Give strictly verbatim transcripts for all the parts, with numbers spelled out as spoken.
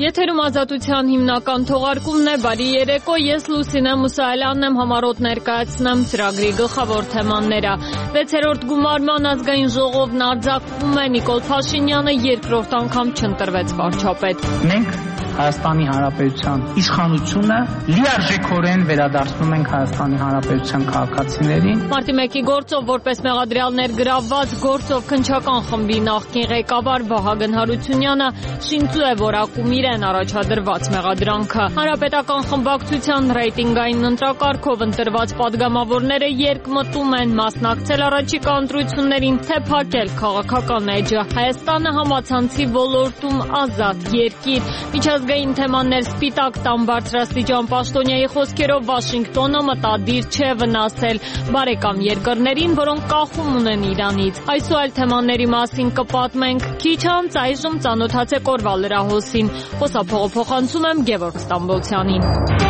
Եթերում ազատության հիմնական թողարկումն է, բարի երեկո, ես Լուսինե Մուսայելյանն եմ, համառոտ ներկայացնեմ ծրագրի գլխավոր թեմաները։ Վեցերորդ գումարման ազգային ժողովն արձակվում է, Նիկոլ Փաշինյանը երկրորդ անգամ չընտրվեց վարչապետ։ Մենք Հայաստանի Հանրապետության իշխանությունը լիարժեքորեն վերադարձնում ենք Հայաստանի Հանրապետության քաղաքացիներին։ Մարտի մեկի գործով որպես մեղադրյալ ներգրավված գործով քննչական խմբի նախկին ղեկավար Վահագն Հարությունյանը շինծու է որակում իրեն առաջադրված մեղադրանքը։ Հանրապետական խմբակցության ռեյտինգային ընտրակարգով ընտրված падգամավորները երկմտում են մասնակցել առաջիկա ընտրություններին, թե փակել քաղաքական էջը։ Հայաստանը համացանցի ոլորտում ազատ երկիր։ Միջազգային թեմաներ սպիտակ տան բարձրաստիճան պաշտոնյայի խոսքերով Վաշինգտոնը մտադիր չէ վնասել բարեկամ երկրներին, որոնք կախում ունեն Իրանից։ Այս ու այլ թեմաների մասին կպատմենք քիչ անց, այժմ ծանոթացեք օրվա լրահոսին։ Խոսափողը փոխանցում եմ Գևորգ Ստամբոլցյանին։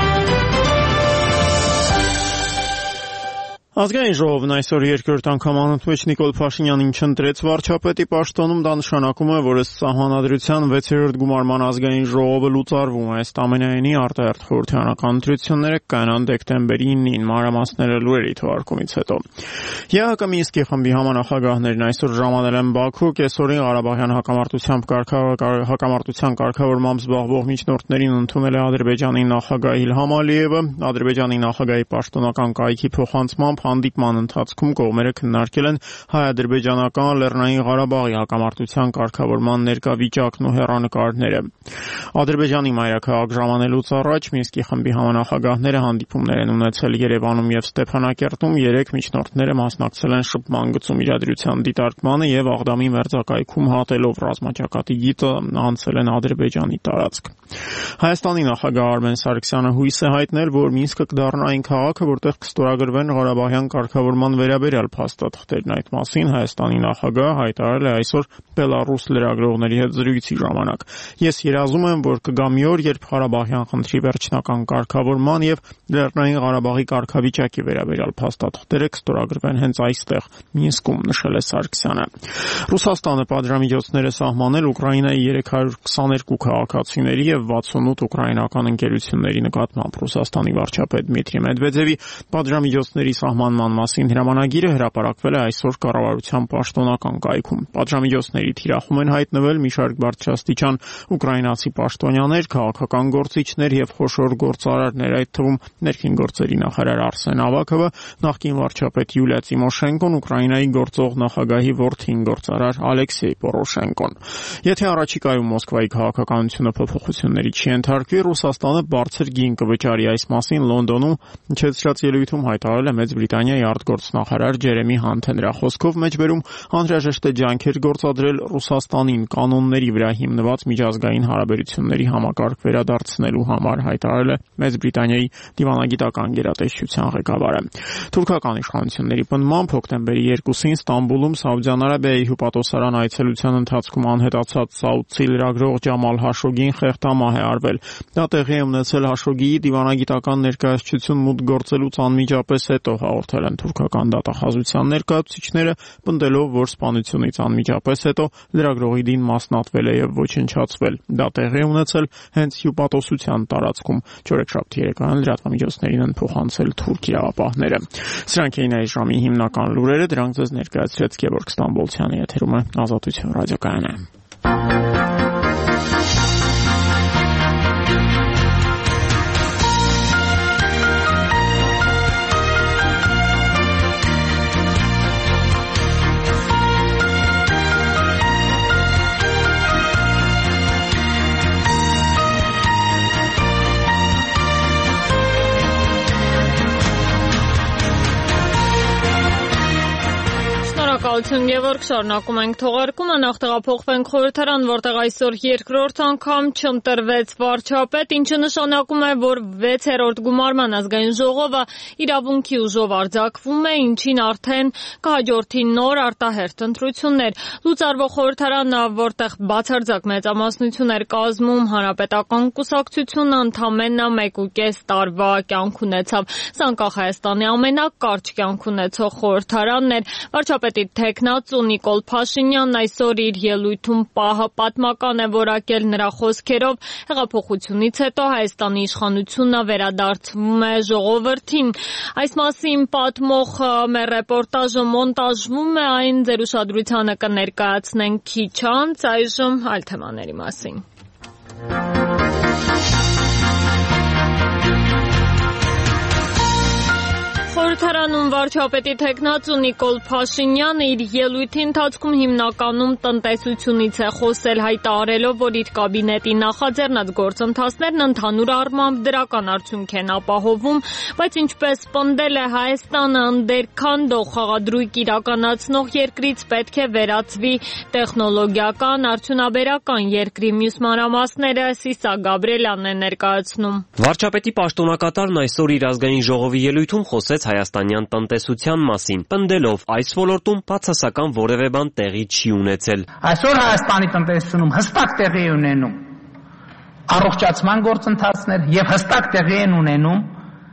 Ազգային ժողովն այսօր երկրորդ անգամ անընդմեջ Նիկոլ Փաշինյանին չընտրեց վարչապետի պաշտոնում, դա նշանակում է, որ ըստ սահմանադրության վեցերորդ գումարման ազգային ժողովը լուծարվում է, ըստ ամենայնի արտահերթ խորհրդարանական ընտրությունները կայանան դեկտեմբերի իննին, մանրամասները լուրերի թողարկումից հետո։ ԵԱՀԿ Մինսկի խմբի համանախագահներն այսօր ժամանել են Բաքու, կեսօրին Ղարաբաղյան հակամարտությամբ հակամարտության կարգավորմամբ զբաղվող միջնորդներին ընդունել է Ադրբեջանի նախագահ Իլհամ Ալիևը, Ադրբեջանի նախագահի պաշտոնական կայքի փոխանցմամբ հանդիպման ընթացքում կողմերը քննարկել են հայ-ադրբեջանական Լեռնային Ղարաբաղի հակամարտության կարգավորման ներկա վիճակն ու հեռանկարները։ Ադրբեջանի մայրաքաղաք ժամանելուց առաջ Մինսկի խմբի համանախագահները հանդիպումներ են ունեցել Երևանում եւ Ստեփանակերտում, երեք միջնորդները մասնակցել են շփման գծում իրադրության դիտարկմանը եւ Աղդամի մերձակայքում հատելով ռազմաճակատի գիծը անցել են Ադրբեջանի տարածք։ Հայաստանի նախագահ Արմեն Սարգսյանը հույս է հայտնել, որ Մինսկը կդառնա այն քաղաքը, որտեղ կստորագրվեն Ղարաբաղյան կարգավորման վերաբերյալ փաստաթղթերն։ Այդ մասին Հայաստանի նախագահը հայտարարել է այսօր Բելարուս լրագրողների հետ զրույցի ժամանակ։ Ես երազում եմ, որ կգա մի օր, երբ Ղարաբաղյան խնդրի վերջնական կարգավորման եւ Լեռնային Ղարաբաղի կարգավիճակի վերաբերյալ փաստաթղթերը կստորագրվեն հենց այստեղ, Մինսկում, նշել է Սարգսյանը։ Ռուսաստանը պատժամիջոցներ է սահմանել Ուկրաինայի երեք հարյուր քսաներկու քաղաքացիների եւ վաթսունութ ուկրաինական ընկերությունների նկատմամբ։ Ռուսաստանի վարչապետ Դմիտրի Մեդվեդևի պատժամիջոցների սահմանման մասին հրամանագիրը հրապարակվել է այսօր կառավարության պաշտոնական կայքում։ Պատժամիջոցների թիրախում են հայտնվել մի շարք բարձրաստիճան ուկրաինացի պաշտոնյաներ, քաղաքական գործիչներ եւ խոշոր գործարարներ, այդ թվում ներքին գործերի նախարար Արսեն Ավակովը, նախկին վարչապետ Յուլիա Տիմոշենկոն, Ուկրաինայի գործող նախագահի որդին գործարար Ալեքսեյ Պորոշենկոն։ Եթե առաջիկայում Մոսկվայի քաղաքականությունը փոփոխությունների չի ենթարկվի, Ռուսաստանը բարձր գին կվճարի, այս մասին Լոնդոնում հնչեցրած ելույթում հայտարարել է Մեծ Բրիտանիայի արտգործնախարար Ջերեմի Հանթը։ Նրա խոսքով մեջբերում անհրաժեշտ է ջանքեր գործադրել Ռուսաստանին կանոնների վրա հիմնված միջազգային հարաբերությունների համակարգ վերադարձնելու համար, հայտարարել է Մեծ Բրիտանիայի դիվանագիտական գերատեսչության ղեկավարը։ Թուրքական իշխանությունների պնդմամբ հոկտեմբերի երկուսին Ստամբուլում Սաուդյան Արաբիայի հյուպատոսարան այցելության ընթացքում անհետացած սաուդցի լրագրող Ջամալ Հաշոգին խեղդամահ է արվել։ Դա տեղի է ունեցել Հաշոգիի դիվանագիտական ներկայացություն մուտք գործելուց անմիջապես հետո, հաղորդել են թուրքական դատախազության ներկայացուցիչները, պնդելով, որ սպանությունից անմիջապես հետո լրագրողի դին մասնատվել է եւ ոչնչացվել։ Դա տեղի է ունեցել հենց հյուպատոսության տարածքում։ Չորեքշաբթի երեկոյան լրատվամիջոցներին են փոխանցել թուրք իրավապահները։ Սրանք էին այս ժամի հիմնական լուրերը, դրանք ձեզ ներկայացրեց Գևորգ Ստամբոլցյանը, եթերում է Ազատություն ռադիոկայանը։ Շնորհակալություն Գևորգ, շարունակում ենք թողարկումը, նախ տեղափոխվենք խորհրդարան, որտեղ այսօր երկրորդ անգամ չընտրվեց վարչապետ, ինչը նշանակում է, որ վեցերորդ գումարման ազգային ժողովը իրավունքի ուժով արձակվում է, ինչին արդեն կհաջորդի նոր արտահերթ ընտրություններ։ Լուծարվող խորհրդարանը, որտեղ բացարձակ մեծամասնություն էր կազմում, Հանրապետական կուսակցությունը ընդամենը մեկուկես տարվա կյանք ունեցավ։ Սա անկախ Հայաստանի ամենակարճ կյանք ունեցող խորհրդարանն էր։ Վարչապետի թե թեկնածու Նիկոլ Փաշինյանն այսօր իր ելույթում պահը պատմական է որակել նրա խոսքերով. հեղափոխությունից հետո Հայաստանի իշխանությունը վերադարձվում է ժողովրդին։ Այս մասին պատմող մեր ռեպորտաժը մոնտաժվում է, այն ձեր ուշադրությանը կներկայացնենք քիչ անց, այժմ այլ թեմաների մասին։ Խորհրդարանում վարչապետի թեկնածու Նիկոլ Փաշինյանը իր ելույթի ընթացքում հիմնականում տնտեսությունից է խոսել, հայտարարելով, որ իր կաբինետի նախաձեռնած գործընթացներն ընդհանուր առմամբ դրական արդյունք են ապահովում, բայց ինչպես պնդել է, Հայաստանը ընդերքանդող խաղադրույք իրականացնող երկրից պետք է վերածվի տեխնոլոգիական, արդյունաբերական երկրի։ Մյուս մանրամասները Սիսակ Գաբրելյանն է ներկայացնում։ Վարչապետի պաշտոնակատարն այսօր իր ազգային ժողովի ելույթում խոսեց հայաստանյան տնտեսության մասին, պնդելով այս ոլորտում բացասական որևէ բան տեղի չի ունեցել։ Այսօր Հայաստանի տնտեսությունում հստակ տեղի է ունենում առողջացման գործընթացներ եւ հստակ տեղի են ունենում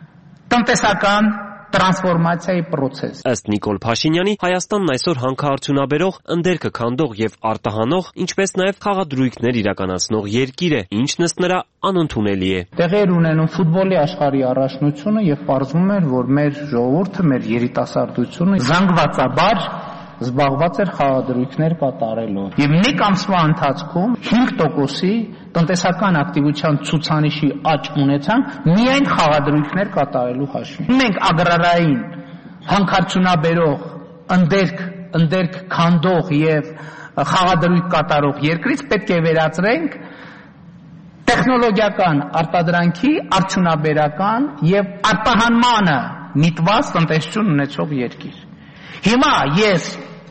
տնտեսական տրանսֆորմացիայի process։ Ըստ Նիկոլ Փաշինյանի, Հայաստանն այսօր հանքարդյունաբերող, ընդերքը քանդող եւ արտահանող, ինչպես նաեւ խաղադրույքներ իրականացնող երկիր է, ինչն ըստ նրա անընդունելի է։ Տեղի էր ունենում ֆուտբոլի աշխարհի առաջնությունը եւ պարզվում էր, որ մեր ժողովուրդը, մեր երիտասարդությունը զանգվածաբար զբաղված էր խաղադրույքներ կատարելով։ Եվ մեկ ամսվա ընթացքում հինգ տոկոսի տնտեսական ակտիվության ցուցանիշի աճ ունեցանք միայն խաղադրույքներ կատարելու հաշվին։ Մենք ագրարային, հանքարդյունաբերող, ընդերք, ընդերք քանդող եւ խաղադրույք կատարող երկրից պետք է վերածրենք տեխնոլոգիական արտադրանքի, արդյունաբերական եւ արտահանմանը միտված տնտեսություն ունեցող երկիր։ Հիմա ես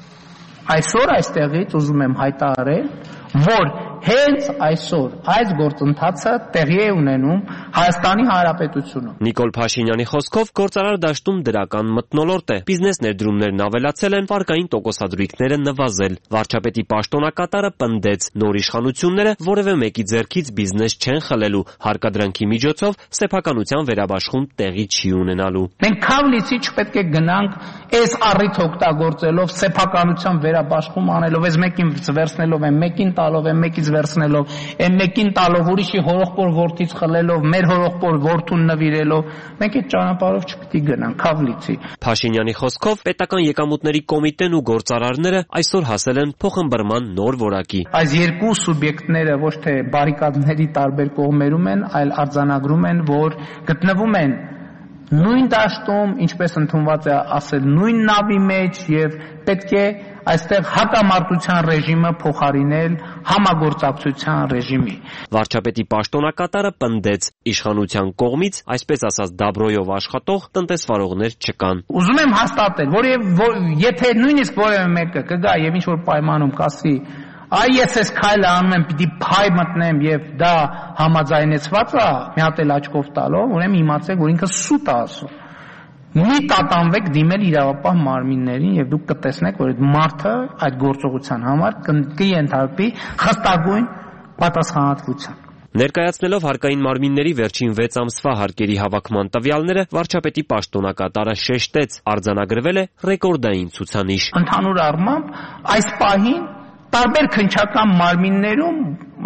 այսօր այստեղից ուզում եմ հայտարարել, որ հենց այսօր այս գործընթացը տեղի է ունենում Հայաստանի Հանրապետությունում։ Նիկոլ Փաշինյանի խոսքով գործարար դաշտում դրական մթնոլորտ է, բիզնես ներդրումներն ավելացել են, վարկային տոկոսադրույքները նվազել։ Վարչապետի պաշտոնակատարը պնդեց, նոր իշխանությունները որևէ մեկի ձեռքից բիզնես չեն խլելու, հարկադրանքի միջոցով սեփականության վերաբաշխում տեղի չի ունենալու։ Մենք քավլիցի չպետք է գնանք այս առիթ օգտագործելով, սեփականության վերաբաշխում անելով, այս մեկին վերցնելով, այն մեկին տալով, այն մեկից վերցնելով, այն մեկին տալով, ուրիշի հորողբոր որդից խլելով, մեր հորողբոր որդուն նվիրելով, մենք այդ ճանապարհով չպետք է գնանք, քավլիցի։ Փաշինյանի խոսքով պետական եկամուտների կոմիտեն ու գործարարները այսօր հասել են փոխըմբռնման նոր որակի։ Այս երկու սուբյեկտները ոչ թե բարիկադների տարբեր կողմերում են, այլ արձանագրում են, որ գտնվում են նույն դաշտում, ինչպես ընդունված է ասել, նույն նավի մեջ եւ պետք է այստեղ հակամարտության ռեժիմը փոխարինել համագործակցության ռեժիմի։ Վարչապետի պաշտոնակատարը պնդեց, իշխանության կողմից, այսպես ասած, դաբրոյով աշխատող տնտեսվարողներ չկան։ Ուզում եմ հաստատել, որ եթե նույնիսկ որևէ մեկը կգա եւ ինչ որ պայմանում կասի, այ ես այս քայլը անում եմ, պիտի փայ մտնեմ եւ դա համաձայնեցված է, մի հատ էլ աչքով տալով, ուրեմն իմացեք, որ ինքը սուտ է ասում։ Մի տատանվեք դիմել իրավապահ մարմիններին եւ դուք կտեսնեք, որ այդ մարդը այդ գործողության համար կընթարկվի խստագույն պատասխանատվության։ Ներկայացնելով հարկային մարմինների վերջին վեց ամսվա հարկերի հավաքման տվյալները, վարչապետի պաշտոնակատարը շեշտեց, արձանագրվել է ռեկորդային ցուցանիշ։ Ընդհանուր առմամբ այս պահին տարբեր քննչական մարմիններում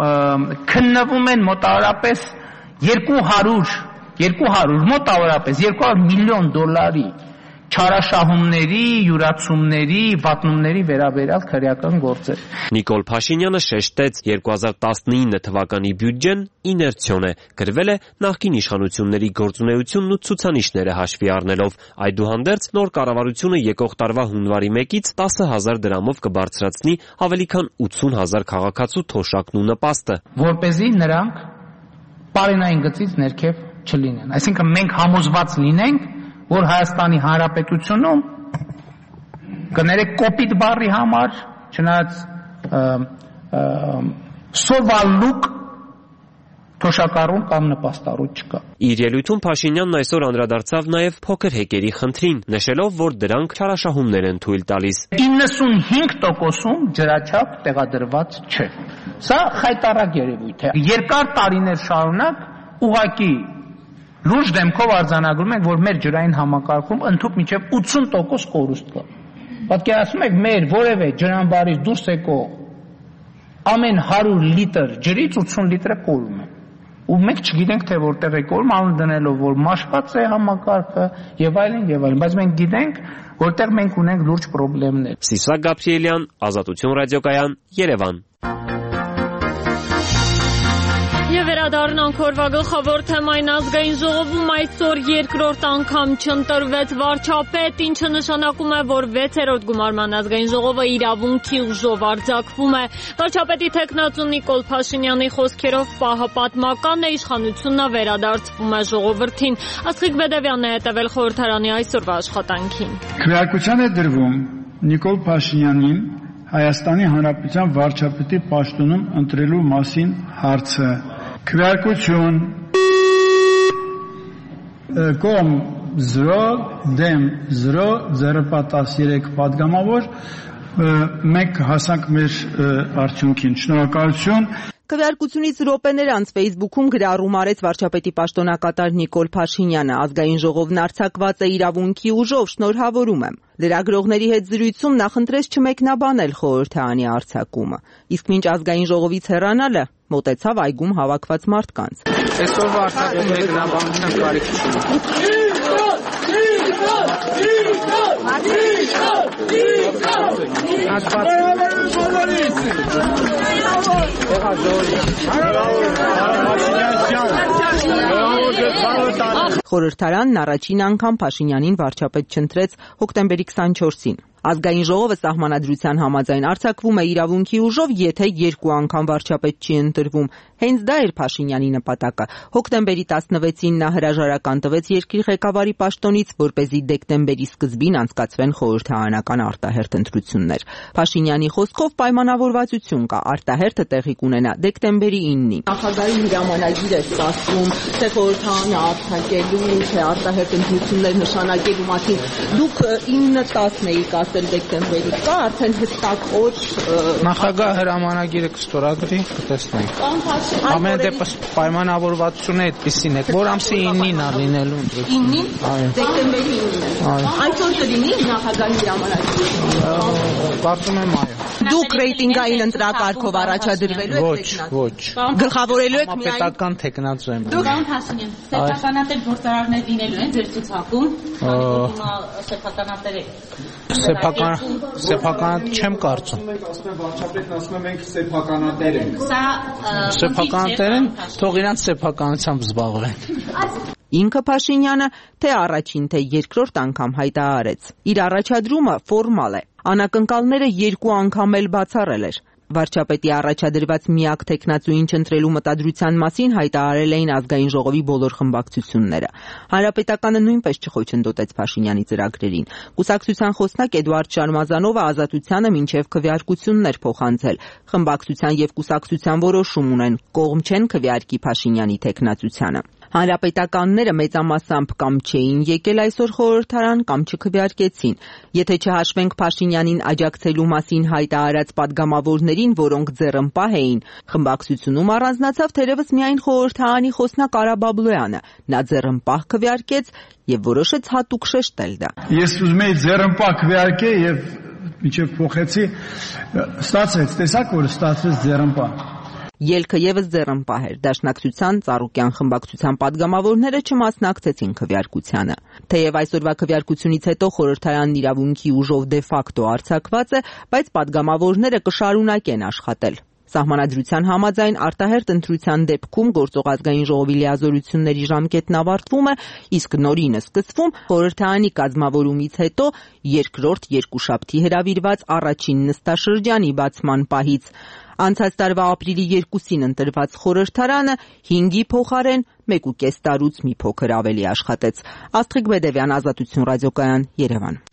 քննվում են մոտավորապես երկու հարյուր մոտավորապես երկու հարյուր միլիոն դոլարի չարաշահումների, յուրացումների, վատնումների վերաբերյալ քրեական գործեր։ Նիկոլ Փաշինյանը շեշտեց, երկու հազար տասնինը թվականի բյուջեն իներցիոն է, գրվել է նախկին իշխանությունների գործունեությունն ու ցուցանիշները հաշվի առնելով։ Այդուհանդերձ նոր կառավարությունը եկող տարվա հունվարի մեկից տասը հազար դրամով կբարձրացնի ավելի քան ութսուն հազար քաղաքացու թոշակն ու նպաստը, որպեսզի նրանք պարենային գծից ներքև չլինեն։ Այսինքն մենք համոզված լինենք, որ Հայաստանի Հանրապետությունում կներեք կոպիտ բառի համար, չնայած սովալուկ թոշակառուն կամ նպաստառու չկա։ Իր ելույթում Փաշինյանն այսօր անդրադարձավ նաև փոքր հեկերի խնդրին, նշելով, որ դրանք չարաշահումներ են թույլ տալիս։ իննսունհինգ տոկոսում ջրաչափ տեղադրված չէ։ Սա խայտառակ երևույթ է։ Երկար տարիներ շարունակ ուղղակի լուրջ դեմքով արձանագրում ենք, որ մեր ջրային համակարգում ընդհանուր մինչև ութսուն տոկոս կորուստ կա։ Պատկերացնում եք մեր որևէ ջրամբարից դուրս եկող ամեն հարյուր լիտր ջրից ութսուն լիտրը կորում է։ Ու մենք չգիտենք, թե որտեղ է կորում, անուն դնելով, որ մաշված է համակարգը եւ այլն եւ այլն, բայց մենք գիտենք, որտեղ մենք ունենք լուրջ խնդիրներ։ Սիսակ Գաբրիելյան, Ազատություն ռադիոկայան, Երևան։ Եվ վերադառնանք օրվա գլխավոր թեմային ազգային ժողովում այսօր երկրորդ անգամ չընտրվեց վարչապետ, ինչը նշանակում է, որ վեցերորդ գումարման ազգային ժողովը իրավունքի ուժով արձակվում է։ Վարչապետի թեկնածու Նիկոլ Փաշինյանի խոսքերով պահը պատմական է, իշխանությունը վերադարձվում է ժողովրդին։ Աստղիկ Բեդևյանն է հետևել խորհրդարանի այսօրվա աշխատանքին։ Քվեարկության է դրվում Նիկոլ Փաշինյանին Հայաստանի Հանրապետության վարչապետի պաշտոնում ընտրելու մասին հարցը։ Քվեարկություն կողմ զրո դեմ զրո ձեռնպատասերեք պատգամավոր մենք հասանք մեր արդյունքին։ Շնորհակալություն։ Քվեարկությունից րոպեներ անց Facebook-ում գրառում արեց վարչապետի պաշտոնակատար Նիկոլ Փաշինյանը։ Ազգային ժողովն արձակված է իրավունքի ուժով, շնորհավորում եմ։ Լրագրողների հետ զրույցում նախընտրեց չմեկնաբանել խորհրդարանի արձակումը։ Իսկ մինչ ազգային ժողովից հեռանալը մոտեցավ այգում հավաքված մարդկանց։ Այսօրվա արձակում մեկնաբանության կարիք չունի։ Խորհրդարանն առաջին անգամ Փաշինյանին վարչապետ չընտրեց հոկտեմբերի քսանչորսին։ Ազգային ժողովը սահմանադրության համաձայն արձակվում է իրավունքի ուժով, եթե երկու անգամ վարչապետ չի ընտրվում։ Հենց դա էր Փաշինյանի նպատակը։ Հոկտեմբերի տասնվեցին նա հրաժարական տվեց երկրի ղեկավարի պաշտոնից, որպեսզի դեկտեմբերի սկզբին անցկացվեն խորհրդարանական արտահերթ ընտրություններ։ Փաշինյանի խոսքով պայմանավորվածություն կա, արտահերթը տեղի կունենա դեկտեմբերի իննին։ Նախագահի հրամանագիր է ստացվում, թե խորհրդարանը արձակելու, թե արտահերթ ընտրություններ նշանակելու մասին։ Դուք ինը տասն էիք ասել դեկտեմբերի, կա արդեն հստակ օր։ Նախագահ հրամանագիրը կստորագրի, կտեսնենք։ Ամեն դեպս պայմանավորվածությունը այդպեսին է, որ ամսի իննին է լինելու ընտրությունը։ իննին դեկտեմբերի իննին։ Այսօր կլինի նախագահի հրամանագիրը։ Կարծում եմ այո։ Դուք ռեյտինգային ընտրակարգով առաջադրվելու եք Ոչ, ոչ։ Գլխավորելու եք միայն պետական թեկնածու եմ։ Դուք Փաշինյան, սեփականատեր գործարարներ լինելու են ձեր ցուցակում։ Հիմա սեփականատեր եք։ Սեփական սեփական չեմ կարծում։ Մենք ասում ենք վարչապետն ասում է մենք սեփականատեր ենք։ Սա Սեփականատեր են, թող իրանց սեփականությամբ զբաղվեն։ Ինքը Փաշինյանը թե առաջին, թե երկրորդ անգամ հայտարարեց։ Իր առաջադրումը ֆորմալ է։ Անակնկալները երկու անգամ էլ բացառել էր։ Վարչապետի առաջադրված միակ թեկնածուին չընտրելու մտադրության մասին հայտարարել էին ազգային ժողովի բոլոր խմբակցությունները։ Հանրապետականը նույնպես չխոչընդոտեց Փաշինյանի ծրագրերին։ Կուսակցության խոսնակ Էդուարդ Շարմազանովը Ազատությանը մինչև քվեարկություններ փոխանցել։ Խմբակցության եւ կուսակցության որոշում ունեն, կողմ չեն քվեարկի Փաշինյանի թեկնածությանը։ Հանրապետականները մեծամասամբ կամ չէին եկել այսօր խորհրդարան, կամ չքվեարկեցին։ Եթե չհաշվենք Փաշինյանին աջակցելու մասին հայտարարած падգամավորներին, որոնք ձեռնպահ էին, խմբակցությունում առանձնացավ թերևս միայն խորհրդարանի խոսնակ Արա Բաբլոյանը։ Նա ձեռնպահ քվեարկեց եւ որոշեց հատուկ շեշտել դա։ Ես ուզում եի ձեռնպահ քվեարկել եւ միջև փոխեցի, ստացվեց, տեսակ որ ստացվեց ձեռնպահ։ Ելքը եւս ձեռնպահ էր։ Դաշնակցության Ծառուկյան խմբակցության падգամավորները չմասնակցեցին քվեարկությանը։ Թեև այսօրվա քվեարկությունից հետո խորհրդարանն իրավունքի ուժով դե ֆակտո արձակված է, բայց падգամավորները կշարունակեն աշխատել։ Սահմանադրության համաձայն արտահերթ ընտրության դեպքում գործող ազգային ժողովի լիազորությունների ժամկետն ավարտվում է, իսկ նորինը սկսվում խորհրդարանի կազմավորումից հետո երկրորդ երկուշաբթի հրավիրված առաջին նստաշրջանի բացման պահից։ Անցած տարվա ապրիլի երկուսին ընտրված խորհրդարանը հինգի փոխարեն մեկուկես տարուց մի փոքր ավելի աշխատեց։ Աստղիկ Բեդևյան, Ազատություն ռադիոկայան, Երևան։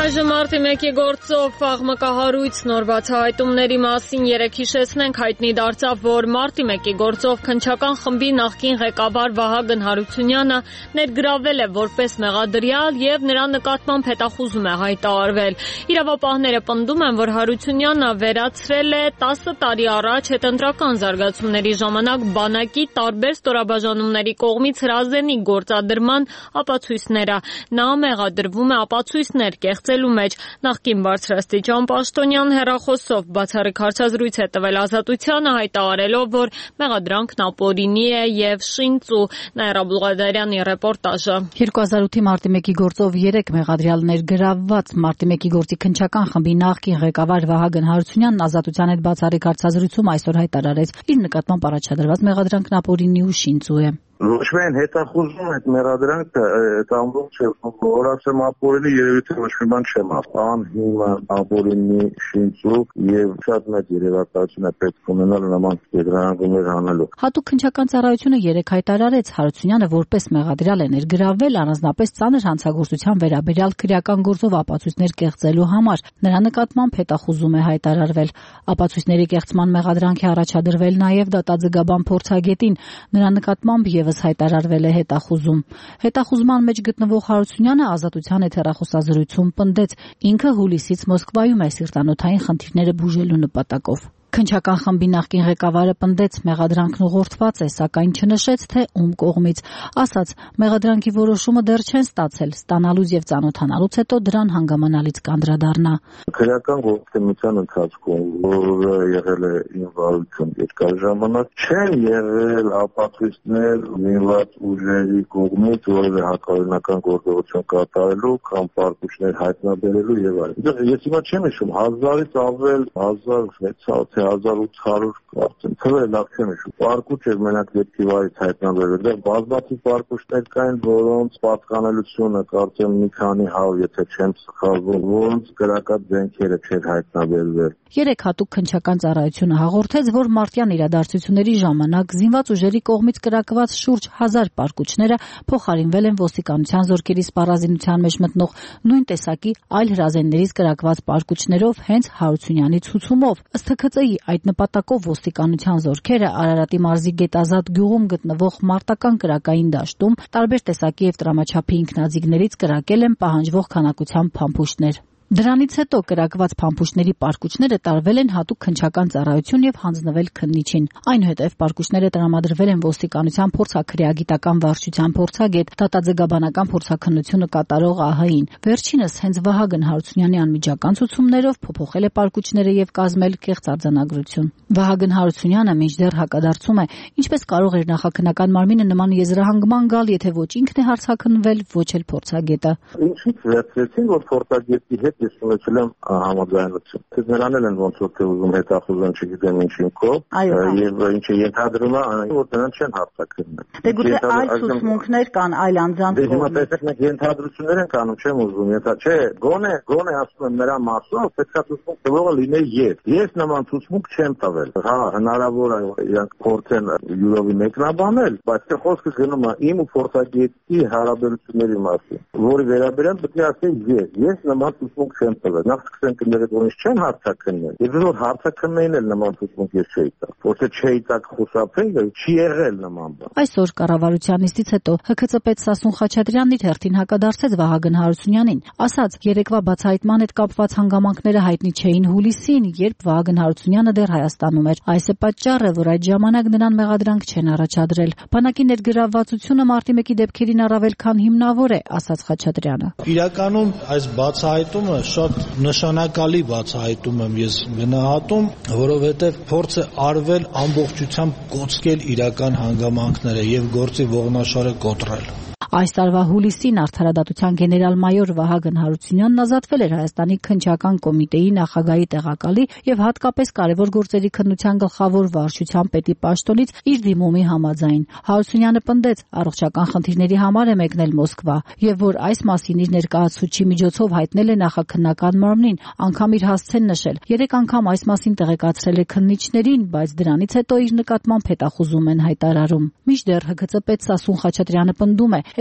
Այժմ մարտի մեկի գործով աղմկահարույց նոր բացահայտումների մասին երեկ հիշեցնենք, հայտնի դարձավ, որ մարտի մեկի գործով քննչական խմբի նախկին ղեկավար Վահագն Հարությունյանը ներգրավել է որպես մեղադրյալ եւ նրա նկատմամբ հետախուզում է հայտարարվել։ Իրավապահները պնդում են, որ Հարությունյանը վերացրել է տասը տարի առաջ հետընտրական զարգացումների ժամանակ բանակի տարբեր ստորաբաժանումների կողմից հրազենի գործադրման ապացույցները։ Նա մեղադրվում է ապացույցներ կեղծելու մեջ։ Նախկին բարձրաստիճան պաշտոնյան հեռախոսով բացառիկ հարցազրույց է տվել Ազատությանը, հայտարարելով, որ մեղադրանքն ապօրինի է եւ շինծու։ Նաիրա Բուլղադարյանի ռեպորտաժը։ երկու հազար ութի մարտի մեկի գործով երեք մեղադրյալներ գրավված մարտի մեկի գործի քննչական խմբի նախկին ղեկավար Վահագն Հարությունյանն Ազատության հետ բացառիկ հարցազրույցում այսօր հայտարարեց, իր նկատմամբ առաջադրված մեղադրանքն ապօրինի ու շինծու է։ Ոչ միայն հետախուզում այդ մեղադրանքը, այդ ամբողջ չէ, որ ասեմ ապօրինի երևի թե ոչ մի բան չեմ ասում, հիմա ապօրինի շինծու եւ շատ մեծ երևակայություն է պետք ունենալ նման դերանգումներ հանելու։ Հատուկ քննչական ծառայությունը երեկ հայտարարեց, Հարությունյանը որպես մեղադրյալ է ներգրավել առանձնապես ծանր հանցագործության վերաբերյալ քրեական գործով ապացույցներ կեղծելու համար։ Նրա նկատմամբ հետախուզում է հայտարարվել։ Ապացույցների կեղծման մեղադրանք է առաջադրվել նաեւ դատաձգաբան փորձագետին։ Նրա նկատմամբ եւս հայտարարվել է հետախուզում։ Հետախուզման մեջ գտնվող Հարությունյանը Ազատության հետ հեռախոսազրույցում պնդեց, ինքը հուլիսից Մոսկվայում է սիրտանոթային խնդիրները բուժելու նպատակով։ Քննչական խմբի նախկին ղեկավարը պնդեց, մեղադրանքն ուղղորդված է, սակայն չնշեց, թե ում կողմից։ Ասաց, մեղադրանքի որոշումը դեռ չեն ստացել, ստանալուց եւ ծանոթանալուց հետո դրան հանգամանալից կանդրադառնա։ Քրեական գործունեության ընթացքում, որը եղել է ինվալիդություն երկար ժամանակ, չեն եղել ապացույցներ զինված ուժերի կողմից որևէ հակաօրինական գործողություն կատարելու կամ պարտություններ հայտնաբերելու եւ այլն։ Ես հիմա չեմ հիշում, հազարից ավել, հազար վեցսուն հազար ութ հարյուր արդեն թվերը լավ չեմ հիշում։ Պարկուճ էր մենակ դեպքիվարից հայտնաբերվել։ Դեռ բազմաթիվ պարկուճներ կային, որոնց պատկանելությունը կարծեմ մի քանի հարյուր, եթե չեմ սխալվում, որոնց կրակած զենքերը չէր հայտնաբերվել։ Երեք հատուկ քննչական ծառայությունը հաղորդեց, որ մարտյան իրադարձությունների ժամանակ զինված ուժերի կողմից կրակված շուրջ հազար պարկուճները փոխարինվել են ոստիկանության զորքերի սպառազինության մեջ մտնող նույն տեսակի այլ հրազեններից կրակված պարկուճներով հենց Հարությունյանի ցուցումով։ Ըստ Թ K Ծ I այդ նպատակով ոստիկանության զորքերը Արարատի մարզի Գետազատ գյուղում գտնվող մարտական կրակային դաշտում տարբեր տեսակի եւ տրամաչափի ինքնաձիգներից կրակել են պահանջվող քանակությամբ փամփուշտներ։ Դրանից հետո կրակված փամփուշտների պարկուճները տարվել են հատուկ քննչական ծառայություն եւ հանձնվել քննիչին։ Այնուհետև պարկուճները տրամադրվել են ոստիկանության փորձաքրեագիտական վարչության փորձագետ, դատաձգաբանական փորձաքննությունը կատարող Ա Հ Ին։ Վերջինս հենց Վահագն Հարությունյանի անմիջական ցուցումներով փոփոխել է պարկուճները եւ կազմել կեղծ արձանագրություն։ Վահագն Հարությունյանը մինչդեռ հակադարձում է, ինչպես կարող էր նախաքննական մարմինը նման եզրահանգման գալ, եթե ոչ ինքն է հարցաքննվել, ոչ էլ փորձագետը։ Ինչից վերցրեցին, որ փորձագետի հետ ես ունեցել եմ համաձայնություն։ Թե նրանել են ոնց որ թե ուզում հետախուզեն, չգիտեմ ինչ ինքով, եւ ինչ է ենթադրում է, որ նրան չեն հարցաքննել։ Դե գուցե այլ ցուցմունքներ կան, այլ անձանց։ Դե հիմա տեսեք, մենք ենթադրություններ ենք անում, չեմ ուզում, ենթա չէ, գոնե, գոնե ասում եմ նրա մասով, պետք է ցուցմունք տվողը լիներ ես։ Ես նման ցուցմունք չեմ տվել։ Հա, հնարավոր է իրանք փորձեն յուրովի մեկնաբանել, բայց թե խոսքը գնում է իմ ու փորձագետի հարաբերությունների մասին, որի վերաբերյալ պետք է ասել ես։ Ես նման ցուցմունք չեմ տվել։ Նախ սկսենք դրանից, որ ինձ չեն հարցաքննել։ Եվ որ հարցաքննեին էլ նման ցուցմունք ես չէի տա։ Որտե չէի տա խուսափել, չի եղել նման բան։ Այսօր կառավարության նիստից հետո Հ K Ծ պետ Սասուն Խաչատրյանն իր հերթին հակադարձեց Վահագն Հարությունյանին, ասաց, երեկվա բացահայտման հետ կապված հանգամանքները հայտնի չէին հուլիսին, երբ Վահագն Հարությունյանը դեռ Հայաստանում էր։ Այս է պատճառը, որ այդ ժամանակ նրան մեղադրանք չեն առաջադրել։ Բանակի ներգրավվածությունը մարտի մեկի դեպքերին առավել քան հիմնավոր է, ասաց Խաչատրյանը։ Իրականում այս բացահայտումը շատ նշանակալի բացահայտում եմ ես գնահատում, որովհետև փորձ է արվել ամբողջությամբ կոծկել իրական հանգամանքները եւ գործի ողնաշարը կոտրել։ Այս տարվա հուլիսին արդարադատության գեներալ-մայոր Վահագն Հարությունյանն ազատվել էր Հայաստանի քննչական կոմիտեի նախագահի տեղակալի եւ հատկապես կարևոր գործերի քննության գլխավոր վարչության պետի պաշտոնից իր դիմումի համաձայն։ Հարությունյանը պնդեց, առողջական խնդիրների համար է մեկնել Մոսկվա եւ որ այս մասին իր ներկայացուցիչի միջոցով հայտնել է նախաքննական մարմնին, անգամ իր հասցեն նշել։ Երեք անգամ այս մասին տեղեկացրել է քննիչներին, բայց դրանից հետո իր նկատմամբ հետախուզում են հայտարարում։ Մինչդեռ Հ K Ծ պետ Սասուն Խաչատրյանը պնդում է,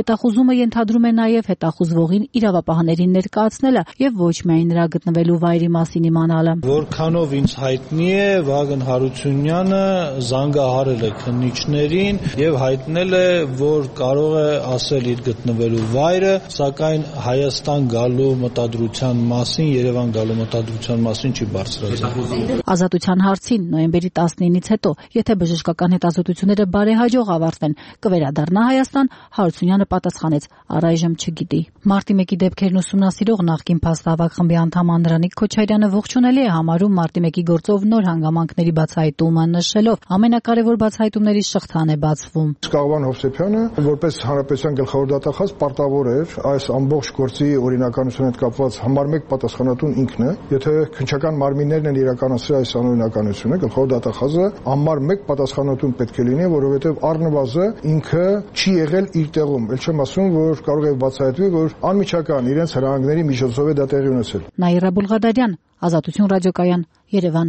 Հետախուզումը ենթադրում է նաև հետախուզվողին իրավապահներին ներկայացնելը եւ ոչ միայն նրա գտնվելու վայրի մասին իմանալը։ Որքանով ինձ հայտնի է, Վահագն Հարությունյանը զանգահարել է քննիչներին եւ հայտնել է, որ կարող է ասել իր գտնվելու վայրը, սակայն Հայաստան գալու մտադրության մասին, Երևան գալու մտադրության մասին չի բարձրացել։ Ազատության հարցին նոյեմբերի տասնինից հետո, եթե բժշկական հետազոտությունները բարեհաջող ավարտվեն, կվերադառնա Հայաստան, Հարությունյանը պատասխանեց՝ առայժմ չգիտի։ Մարտի մեկի դեպքերն ուսումնասիրող նախկին փաստահավաք խմբի անդամ Անդրանիկ Քոչարյանը ողջունելի է համարում մարտի մեկի գործով նոր հանգամանքների բացահայտումը, նշելով՝ ամենակարևոր բացահայտումների շղթան է բացվում։ Կաղվան Հովսեփյանը, որպես հանրապետության գլխավոր դատախազ, պարտավոր էր այս ամբողջ գործի օրինականության հետ կապված համար մեկ պատասխանատուն ինքն է։ Եթե քննչական մարմիններն են իրականացրել այս անօրինականությունը, գլխավոր դատախազը համար մեկ պատասխանատուն պետք է լինի, որովհետև առնվազն ինքը չի եղել իր տեղում։ Էլ չեմ ասում, որ կարող է բացահայտվի, որ անմիջական իրենց հրահանգների միջոցով է դա տեղի ունեցել։ Նաիրա Բուլղադարյան, Ազատություն ռադիոկայան, Երևան։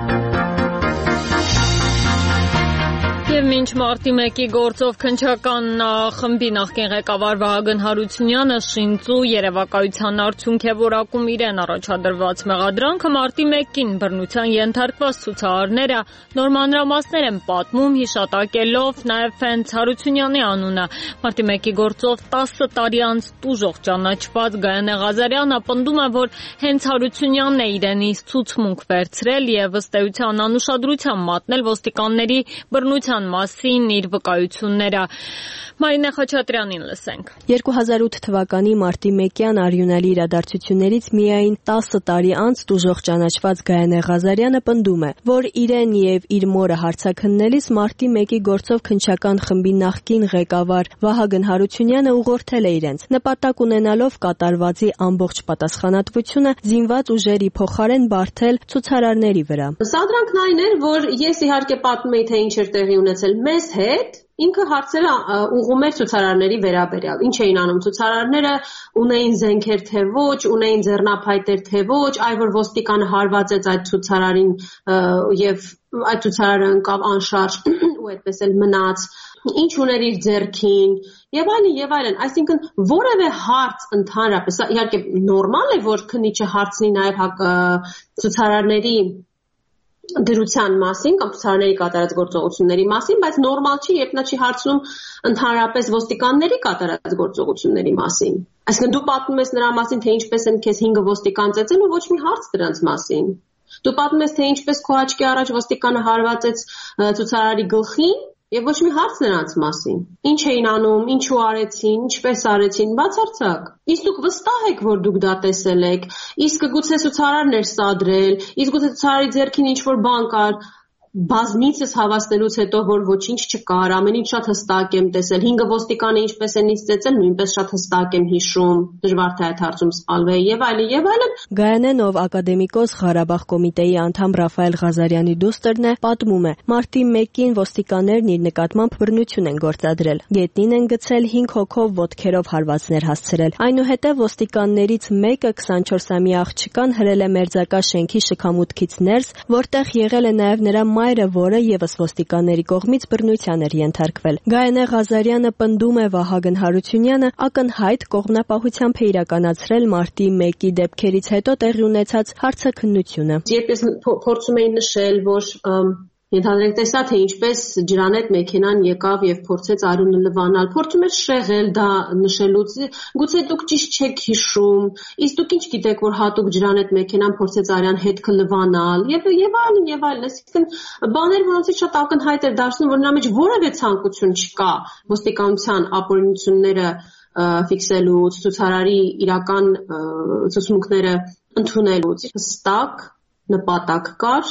Եվ մինչ մարտի մեկի գործով քննչական խմբի նախկին ղեկավար Վահագն Հարությունյանը շինծու երևակայության արդյունք է որակում իրեն առաջադրված մեղադրանքը, մարտի մեկին բռնության ենթարկված ցուցարարները նոր մանրամասներ են պատմում, հիշատակելով նաև հենց Հարությունյանի անունը։ Մարտի մեկի գործով տասը տարի անց տուժող ճանաչված Գայանե Ղազարյանը պնդում է, որ հենց Հարությունյանն է իրենից ցուցմունք վերցրել եւ ըստ էության անուշադրության մատնել ոստիկանների բռնության մասին իր վկայությունները։ Մարինե Խաչատրյանին լսենք։ երկու հազար ութ թվականի մարտի մեկյան արյունալի իրադարձություններից միայն տասը տարի անց տուժող ճանաչված Գայանե Ղազարյանը պնդում է, որ իրեն եւ իր մորը հարցաքննելիս մարտի մեկի գործով քննչական խմբի նախկին ղեկավար Վահագն Հարությունյանը ուղղորդել է իրենց, նպատակ ունենալով կատարվածի ամբողջ պատասխանատվությունը զինված ուժերի փոխարեն բարթել ցուցարարների վրա։ Սադրանքն այն էր, որ ես իհարկե պատմում էի, թե ինչ էր տեղի ունեցել մեզ հետ, ինքը հարցերը ուղղում էր ցուցարարների վերաբերյալ։ Ինչ էին անում ցուցարարները, ունեին զենքեր թե ոչ, ունեին ձեռնափայտեր թե ոչ, այ որ ոստիկանը հարվածեց այդ ցուցարարին եւ այդ ցուցարարը ընկավ անշարժ ու այդպես էլ մնաց, ինչ ուներ իր ձեռքին եւ այլն եւ այլն։ Այսինքն որևէ հարց ընդհանրապես, իհարկե նորմալ է, որ քննիչը հարցնի նաեւ ցուցարարների դրության մասին կամ ցուցարարների կատարած գործողությունների մասին, բայց նորմալ չի, երբ նա չի հարցնում ընդհանրապես ոստիկանների կատարած գործողությունների մասին։ Այսինքն դու պատմում ես նրա մասին, թե ինչպես են քեզ հինգը ոստիկան ծեծել ու ոչ մի հարց դրանց մասին։ Դու պատմում ես, թե ինչպես քո աչքի առաջ ոստիկանը հարվածեց ցուցարարի գլխին եւ ոչ մի հարց նրանց մասին։ Ինչ էին անում, ինչու արեցին, ինչպես արեցին, բացարձակ։ Իսկ դուք վստահ եք, որ դուք դա տեսել եք։ Իսկ գուցե ցուցարարն էր սադրել, իսկ գուցե ցուցարարի ձեռքին ինչ-որ բան կար։ Բազմիցս հավաստելուց հետո, որ ոչինչ չկար, ամեն ինչ շատ հստակ եմ տեսել, հինգը ոստիկանը ինչպես են ինձ ծեծել, նույնպես շատ հստակ եմ հիշում, դժվար թե այդ հարցում սպալվեի եւ այլն եւ այլն։ Գայանեն, ով ակադեմիկոս Ղարաբաղ կոմիտեի անդամ Ռաֆայել Ղազարյանի դուստերն է, պատմում է. մարտի մեկին ոստիկաններն իր նկատմամբ բռնություն են գործադրել։ Գետնին են գցել հինգ հոգով ոտքերով հարվածներ հասցրել։ Այնուհետև ոստիկաններից մեկը քսանչորսամյա աղջկան հրել է մերձակա շենքի շքամուտքից ներս, որտեղ եղել է նաեւ նրա մայրը, որը եւս ոստիկանների կողմից բռնության էր ենթարկվել։ Գայանե Ղազարյանը պնդում է Վահագն Հարությունյանը ակնհայտ կողմնապահությամբ է իրականացրել մարտի մեկի դեպքերից հետո տեղի ունեցած հարցաքննությունը։ Երբ ես փորձում էի նշել, որ Ենթադրենք տեսա, թե ինչպես ջրանետ մեքենան եկավ եւ փորձեց արյունը լվանալ, փորձում էր շեղել դա նշելուց, գուցե դուք ճիշտ չեք հիշում, իսկ դուք ինչ գիտեք, որ հատուկ ջրանետ մեքենան փորձեց արյան հետքը լվանալ եւ եւ այլն եւ այլն, այսինքն բաներ, որոնցից շատ ակնհայտ էր դարձնում, որ նրա մեջ որևէ ցանկություն չկա ոստիկանության ապօրինությունները ֆիքսելուց, ցուցարարի իրական ցուցմունքները ընդունելուց, հստակ նպատակ կար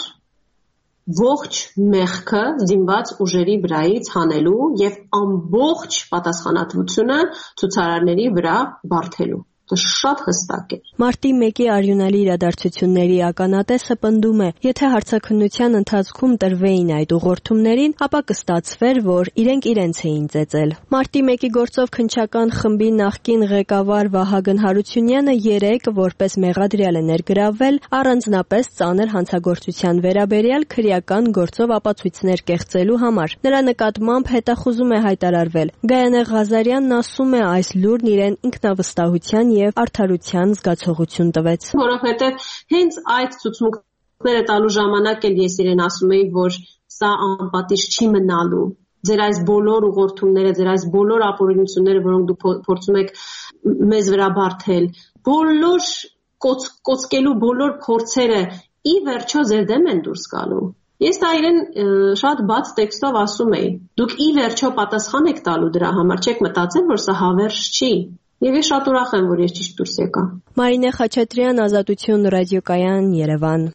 ողջ մեղքը զինված ուժերի վրայից հանելու եւ ամբողջ պատասխանատվությունը ցուցարարների վրա բարթելու։ Դա շատ հստակ է։ Մարտի մեկի արյունալի իրադարձությունների ականատեսը պնդում է, եթե հարցաքննության ընթացքում տրվեին այդ ուղղորդումներին, ապա կստացվեր, որ իրենք իրենց էին ծեծել։ Մարտի մեկի գործով քննչական խմբի նախկին ղեկավար Վահագն Հարությունյանը երեկ որպես մեղադրյալ է ներգրավվել առանձնապես ծանր հանցագործության վերաբերյալ քրեական գործով ապացույցներ կեղծելու համար։ Նրա նկատմամբ հետախուզում է հայտարարվել։ Գայանե Ղազարյանն ասում է, այս լուրն իրեն ինքնավստահության եւ արդարության զգացողություն տվեց։ Որովհետեւ հենց այդ ցուցմունքները տալու ժամանակ էլ ես իրեն ասում էի, որ սա անպատիժ չի մնալու։ Ձեր այս բոլոր ուղղորդումները, ձեր այս բոլոր ապօրինությունները, որոնք դուք փորձում եք մեզ վրա բարթել, բոլոր կոծկելու բոլոր փորձերը ի վերջո ձեր դեմ են դուրս գալու։ Ես դա իրեն շատ բաց տեքստով ասում էի։ Դուք ի վերջո պատասխան եք տալու դրա համար, չեք մտածել, որ սա հավերժ չի։ Եվ ես շատ ուրախ եմ, որ ես ճիշտ դուրս եկա։ Մարինե Խաչատրյան, Ազատություն ռադիոկայան, Երևան։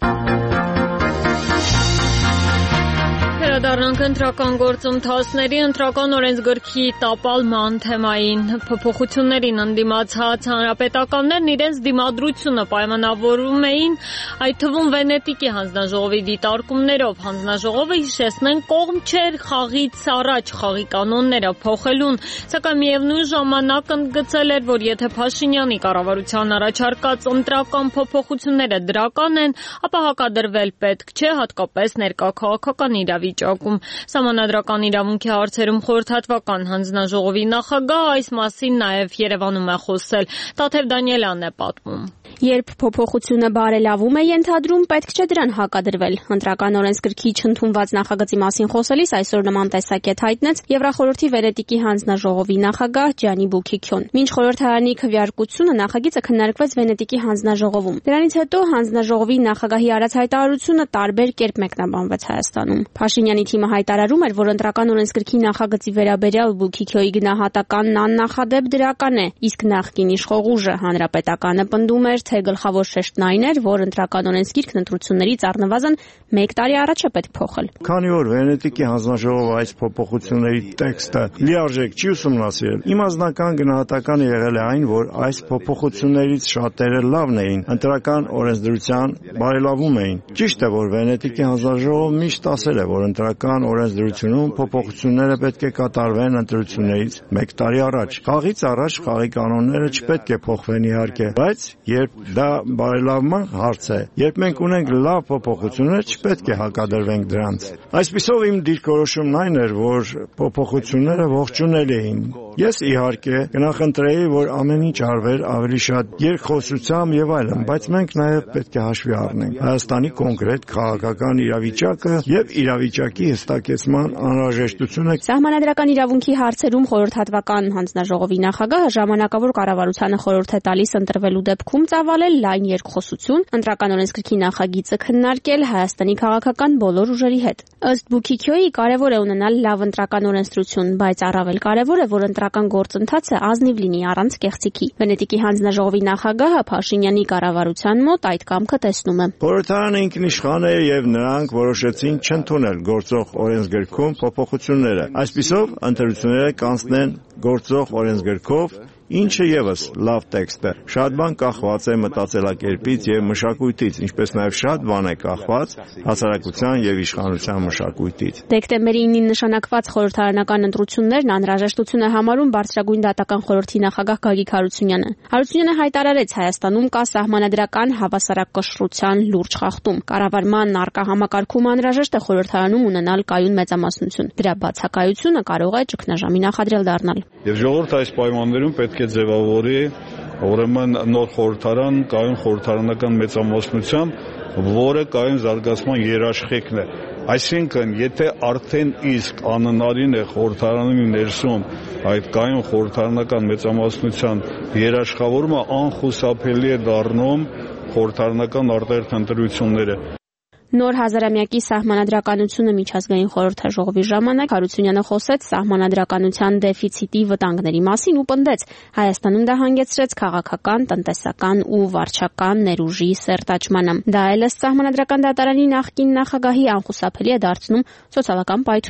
Վերադառնանք ընտրական գործընթացների ընտրական օրենսգրքի տապալման թեմային։ Փոփոխություններին ընդդիմացած հանրապետականներն իրենց դիմադրությունը պայմանավորում էին, այդ թվում Վենետիկի հանձնաժողովի դիտարկումներով։ Հանձնաժողովը, հիշեցնենք, կողմ չէր խաղից առաջ խաղի կանոնները փոխելուն, սակայն միևնույն ժամանակ ընդգծել էր, որ եթե Փաշինյանի կառավարության առաջարկած ընտրական փոփոխությունները դրական են, ապա հակադրվել պետք չէ, հատկապես ներկա քաղաքական իրավիճակում։ Սահմանադրական իրավունքի հարցերում խորհրդատվական հանձնաժողովի նախագահ այս մասին նաև Երևանում է խոսել։ Տաթև Դանիելյանն է պատմում։ Երբ փոփոխությունը բարելավում է ենթադրում, պետք չէ դրան հակադրվել։ Ընտրական օրենսգրքի չընդունված նախագծի մասին խոսելիս այսօր նման տեսակետ հայտնեց Եվրախորհրդի Վենետիկի հանձնաժողովի նախագահ Ջանի Բուքիքյոն։ Մինչ խորհրդարանի քվեարկությունը նախագիծը քննարկվեց Վենետիկի հանձնաժողովում։ Դրանից հետո հանձնաժողովի նախագահի արած հայտարարությունը տարբեր կերպ մեկնաբանվեց Հայաստանում։ Փաշինյանի թիմը հայտարարում էր, որ ընտրական օրենսգրքի նախագծի վերաբերյալ Բուքիքյոյի գնահատականն աննախադեպ դրական է, իսկ նախկին իշխող ուժը հանրապետականը պնդում էր, թե գլխավոր շեշտն այն էր, որ ընտրական օրենսգիրքն ընտրություններից առնվազն մեկ տարի առաջ է պետք փոխել։ Քանի որ Վենետիկի հանձնաժողովը այս փոփոխությունների տեքստը լիարժեք չի ուսումնասիրել, իմ անձնական գնահատականը եղել է այն, որ այս փոփոխություններից շատերը լավն էին, ընտրական օրենսդրության բարելավում էին։ Ճիշտ է, որ Վենետիկի հանձնաժողովը միշտ ասել է, որ ընտրական օրենսդրությունում փոփոխությունները պետք է կատարվեն ընտրություններից մեկ տարի առաջ։ Խաղից առաջ խաղի կանոնները չպետք է փոխվեն իհարկե, բայց երբ դա բարելավման հարց է, երբ մենք ունենք լավ փոփոխություններ, չպետք է հակադրվենք դրանց։ Այսպիսով իմ դիրքորոշումն այն էր, որ փոփոխությունները ողջունելի էին։ Ես իհարկե կնախընտրեի, որ ամեն ինչ արվեր ավելի շատ երկխոսությամբ եւ այլն, բայց մենք նաեւ պետք է հաշվի առնենք Հայաստանի կոնկրետ քաղաքական իրավիճակը եւ իրավիճակի հստակեցման անհրաժեշտությունը։ Սահմանադրական իրավունքի հարցերում խորհրդատվական հանձնաժողովի նախագահը ժամանակավոր կառավարությանը խորհուրդ է տալիս ընտրվելու դեպքում ծավալել լայն երկխոսություն, ընտրական օրենսգրքի նախագիծը քննարկել Հայաստանի քաղաքական բոլոր ուժերի հետ։ Ըստ Բուքիքյոյի կարևոր է ունենալ լավ ընտրական օրենսդրություն, բայց առավել կարևոր է, որ ընտրական գործընթացը ազնիվ լինի առանց կեղծիքի։ Վենետիկի հանձնաժողովի նախագահը Փաշինյանի կառավարության մոտ այդ կամքը տեսնում է։ Խորհրդարանը ինքնիշխան է եւ նրանք որոշեցին չընդունել գործող օրենսգրքում փոփոխությունները։ Այսպիսով ընտրությունները կանցնեն գործող օրենսգրքով, ինչը եւս լավ տեքստ է։ Շատ բան կախված է մտածելակերպից եւ մշակույթից, ինչպես նաեւ շատ բան է կախված հասարակության եւ իշխանության մշակույթից։ Դեկտեմբերի ինին նշանակված խորհրդարանական ընտրություններն անհրաժեշտություն է համարում բարձրագույն դատական խորհրդի նախագահ Գագիկ Հարությունյանը։ Հարությունյանը հայտարարեց, Հայաստանում կա սահմանադրական հավասարակշռության լուրջ խախտում։ Կառավարման առկա համակարգում անհրաժեշտ է խորհրդարանում ունենալ կայուն մեծամասնություն։ Դրա բացակայությունը կարող է ճգնաժամի նախադրյալ դառնալ։ Եվ ժողովուրդը այս պայմաններում պետք է ձևավորի ուրեմն նոր խորհրդարան, կայուն խորհրդարանական մեծամասնությամբ, որը կայուն զարգացման երաշխիքն է։ Այսինքն, եթե արդեն իսկ անհնարին է խորհրդարանի ներսում այդ կայուն խորհրդարանական մեծամասնության երաշխավորումը, անխուսափելի է դառնում խորհրդարանական արտահերթ ընտրությունները։ Նոր հազարամյակի սահմանադրականությունը միջազգային խորհրդաժողովի ժամանակ Հարությունյանը խոսեց սահմանադրականության դեֆիցիտի վտանգների մասին ու պնդեց, Հայաստանում դա հանգեցրեց քաղաքական, տնտեսական ու վարչական ներուժի սերտաճմանը։ Դա էլ ըստ սահմանադրական դատարանի նախկին նախագահի անխուսափելի է դարձնում սոցիալական պայթյունը։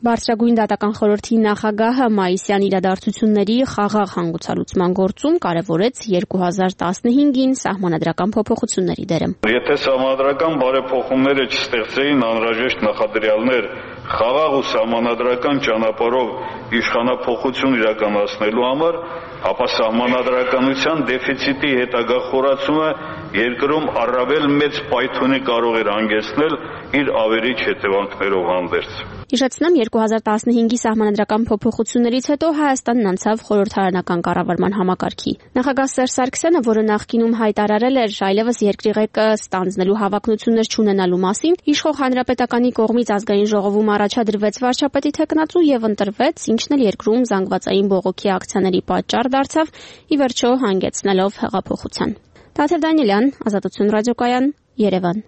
Բարձրագույն դատական խորհրդի նախագահը մայիսյան իրադարձությունների խաղաղ հանգուցալուծման գործում կարևորեց երկու հազար տասնհինգին սահմանադրական փոփոխությունների դերը։ Եթե սահմանադրական բարեփոխումները չստեղծեին անհրաժեշտ նախադրյալներ խաղաղ ու սահմանադրական ճանապարհով իշխանափոխություն իրականացնելու համար, ապա սահմանադրականության դեֆիցիտի հետագա խորացումը երկրում առավել մեծ պայթյունի կարող էր հանգեցնել իր ավերիչ հետևանքներով հանդերձ։ Հիշեցնեմ, երկու հազար տասնհինգի սահմանադրական փոփոխություններից հետո Հայաստանն անցավ խորհրդարանական կառավարման համակարգի։ Նախագահ Սերժ Սարգսյանը, որը նախկինում հայտարարել էր այլևս երկրի ղեկը ստանձնելու հավակնություններ չունենալու մասին, իշխող հանրապետականի կողմից ազգային ժողովում առաջադրվեց վարչապետի թեկնածու եւ ընտրվեց, ինչն էլ երկրում զանգվածային բողոքի ակցիաների պատճառ դարձավ, ի վերջո հանգեցնելով հեղափոխության։ Տաթև Դանիելյան, Ազատություն ռադիոկայան, Երևան։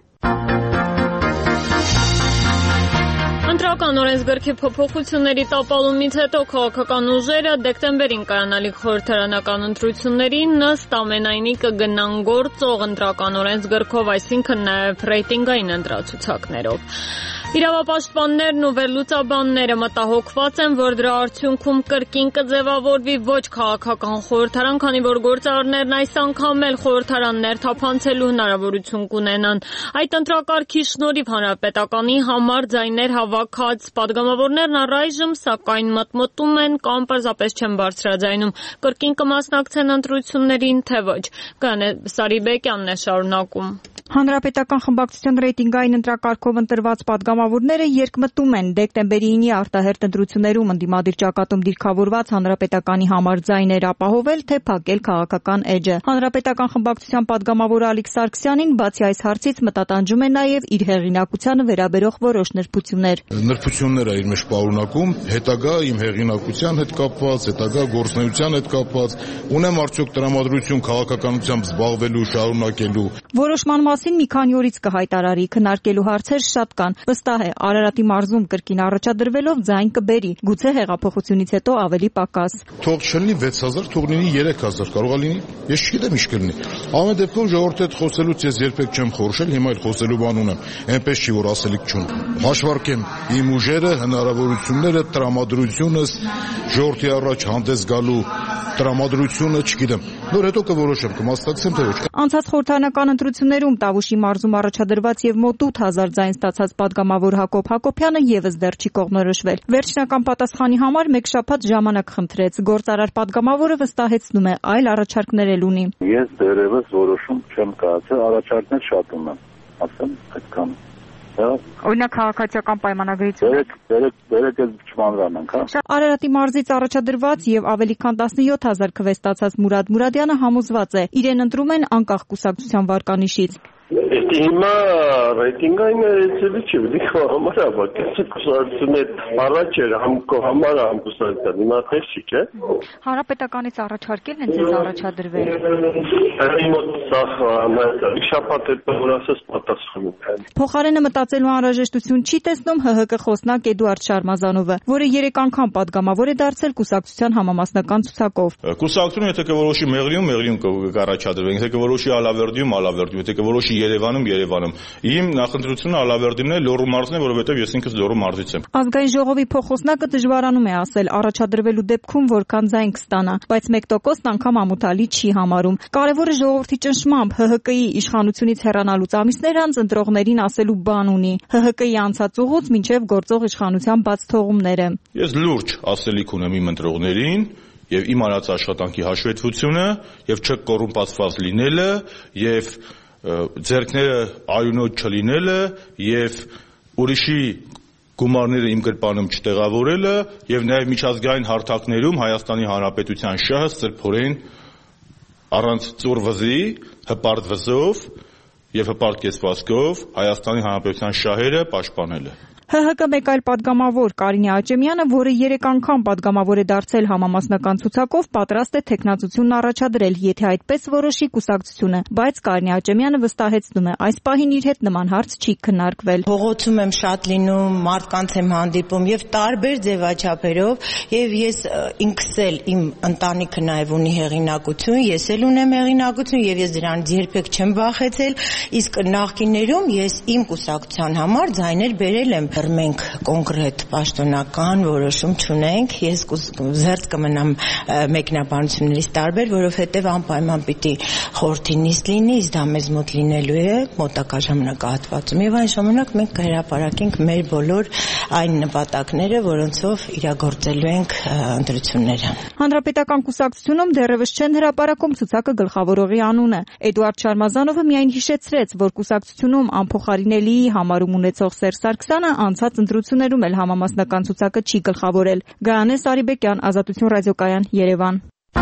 Ընտրական օրենսգրքի փոփոխությունների տապալումից հետո քաղաքական ուժերը դեկտեմբերին կայանալիք խորհրդարանական ընտրություններին ըստ ամենայնի կգնան գործող ընտրական օրենսգրքով, այսինքն նաև ռեյտինգային ընտրացուցակներով։ Իրավապաշտպաններն ու վերլուծաբանները մտահոգված են, որ դրա արդյունքում կրկին կձևավորվի ոչ քաղաքական խորհրդարան, քանի որ գործարարներն այս անգամ էլ խորհրդարաններ թափանցելու հնարավորություն կունենան։ Այդ ընտրակարգի շնորհիվ հանրապետականի համար ձայներ հավաքած падգամավորներն առայժմ սակայն մտմտում են կամ պարզապես չեն բարձրաձայնում կրկին կմասնակցեն ընտրություններին, թե ոչ։ Գանե Սարիբեկյանն է շարունակում։ Հանրապետական խմբակցության ռեյտինգային ընտրակարգով ընտրված падգամավորները երկմտում են դեկտեմբերի ինի արտահերթ ընտրություններում ընդդիմադիր ճակատում դիրքավորված հանրապետականի համար ձայներ ապահովել, թե փակել քաղաքական էջը։ Հանրապետական խմբակցության падգամավոր Ալիկ Սարգսյանին բացի այս հարցից մտատանջում է նաև իր հեղինակությանը վերաբերող որոշ նրբություններ։ Նրբությունները իր մեջ պարունակում, հետագա իմ հեղինակության հետ կապված, հետագա գործունեության հետ կապված, ունեմ արդյոք տրամադրություն քաղաքականությամբ զբաղվելու, շարունակելու։ Որոշման մասին մի քանի օրից կհայտարարի, քննարկելու հարցեր շատ կան։ Վստահ է, Արարատի մարզում կրկին առաջադրվելով ձայն կբերի, գուցե հեղափոխությունից հետո ավելի պակաս։ Թող չլինի վեց հազար, թող լինի երեք հազար, կարող է լինի։ Ես չգիտեմ ինչ կլինի։ Ամեն դեպքում ժողովրդի հետ խոսելուց ես երբեք չեմ խորշել, հիմա էլ խոսելու բան ունեմ։ Այնպես չի, որ ասելիք չունեմ։ Հաշվարկեմ իմ ուժերը, հնարավորությունները, տրամադրությունս, ժողովրդի առաջ հանդես գալու տրամադրությունը, չգիտեմ։ Նոր հետո կորոշեմ, կմասնակցեմ թե ոչ։ Անցած խորհրդարանական ընտրություններում Տավուշի մարզում առաջադրված եւ մոտ ութ հազար ձայն ստացած падգամավոր Հակոբ Հակոբյանը եւս դեռ չի կողմնորոշվել։ Վերջնական պատասխանի համար մեկ շաբաթ ժամանակ խնդրեց։ Գործարար падգամավորը վստահեցնում է, այլ առաջարկներ էլ ունի։ Ես դեռևս որոշում չեմ կայացել, առաջարկներ շատ ունեմ, ասեմ այդքան։ Օրինակ քաղաքացիական պայմանագրից Բերեք, բերեք, բերեք էլ չմանրանանք, հա։ Արարատի մարզից առաջադրված եւ ավելի քան տասնյոթ հազար քվե ստացած Մուրադ Մուրադյանը համոզված է, իրեն ընտրում են անկախ կուսակցության վարկանիշից։ Este հիմա ռեյտինգային էցելի չի, դիքո համար է, բայց կուսակցությունը առաջ էր համ կո համար համ կուսակցության, հիմա թեժ չի, չէ։ Հանրապետականից առաջարկել են ձեզ առաջադրվել։ Այն մոտ սախ ամեն շաբաթ հետո որ ասես պատասխանում։ Փոխարենը մտածելու անհրաժեշտություն չի տեսնում ՀՀԿ խոսնակ Էդուարդ Շարմազանովը, որը երեք անգամ падգամավոր է դարձել կուսակցության համամասնական ցուցակով։ Կուսակցությունը եթե կորոշի Մեղրիում, Մեղրիում կառաջադրվեն, եթե կորոշի Ալավերդիում, Ալավերդիում, եթե կորոշի Երևանում, Երևանում։ Իմ նախընտրությունը Ալավերդին է, Լոռու մարզն է, որովհետև ես ինքս Լոռու մարզից եմ։ Ազգային ժողովի փոխոսնակը դժվարանում է ասել առաջադրվելու դեպքում որքան ձայն կստանա, բայց մեկ տոկոսն անգամ ամոթալի չի համարում։ Կարևորը ժողովրդի ճնշմամբ ՀՀԿ-ի իշխանությունից հեռանալուց ամիսներ անց ընտրողներին ասելու բան ունի։ ՀՀԿ-ի անցած ուղուց մինչև գործող իշխանության բաց թողումները։ Ես լուրջ ասելիք ունեմ իմ ընտրողներին եւ իմ արած աշխատանքի հաշվետվությունը եւ չկոռումպացված լինելը եւ ձեռքները արյունոտ չլինելը եւ ուրիշի գումարները իմ գրպանում չտեղավորելը եւ նաեւ միջազգային հարթակներում Հայաստանի Հանրապետության շահը սրբորեն առանց ծուռ վզի, հպարտ վզով եւ հպարտ կեցվածքով Հայաստանի Հանրապետության շահերը պաշտպանելը։ ՀՀԿ մեկ այլ падգամավոր Կարինե Աճեմյանը, որը երեք անգամ падգամավոր է դարձել համամասնական ցուցակով, պատրաստ է թեկնածությունն առաջադրել, եթե այդպես որոշի կուսակցությունը, բայց Կարինե Աճեմյանը վստահեցնում է, այս պահին իր հետ նման հարց չի քննարկվել։ Հողոցում եմ շատ լինում, մարդկանց եմ հանդիպում եւ տարբեր ձևաչափերով, եւ ես ինքս էլ իմ ընտանիքը նաեւ ունի հեղինակություն, ես էլ ունեմ հեղինակություն եւ ես դրանից երբեք չեմ վախեցել, իսկ նախկիներում ես իմ կուսակցության համար ձայներ բերել եմ մենք կոնկրետ պաշտոնական որոշում չունենք, ես զերծ կմնամ մեկնաբանություններից տարբեր, որովհետև անպայման պիտի խորհրդի նիստ լինի, իսկ դա մեզ մոտ լինելու է մոտակա ժամանակահատվածում, եւ այն ժամանակ մենք կհրապարակենք մեր բոլոր այն նպատակները, որոնցով իրագործելու ենք ընտրությունները։ Հանրապետական կուսակցությունում դեռևս չեն հրապարակում ցուցակը գլխավորողի անունը։ Էդուարդ Շարմազանովը միայն հիշեցրեց, որ կուսակցությունում անփոխարինելի համարում ունեցող Սերժ Սարգսյանը անցած ընտրություններում էլ համամասնական ցուցակը չի գլխավորել։ Գայանե Սարիբեկյան, Ազատություն ռադիոկայան, Երևան։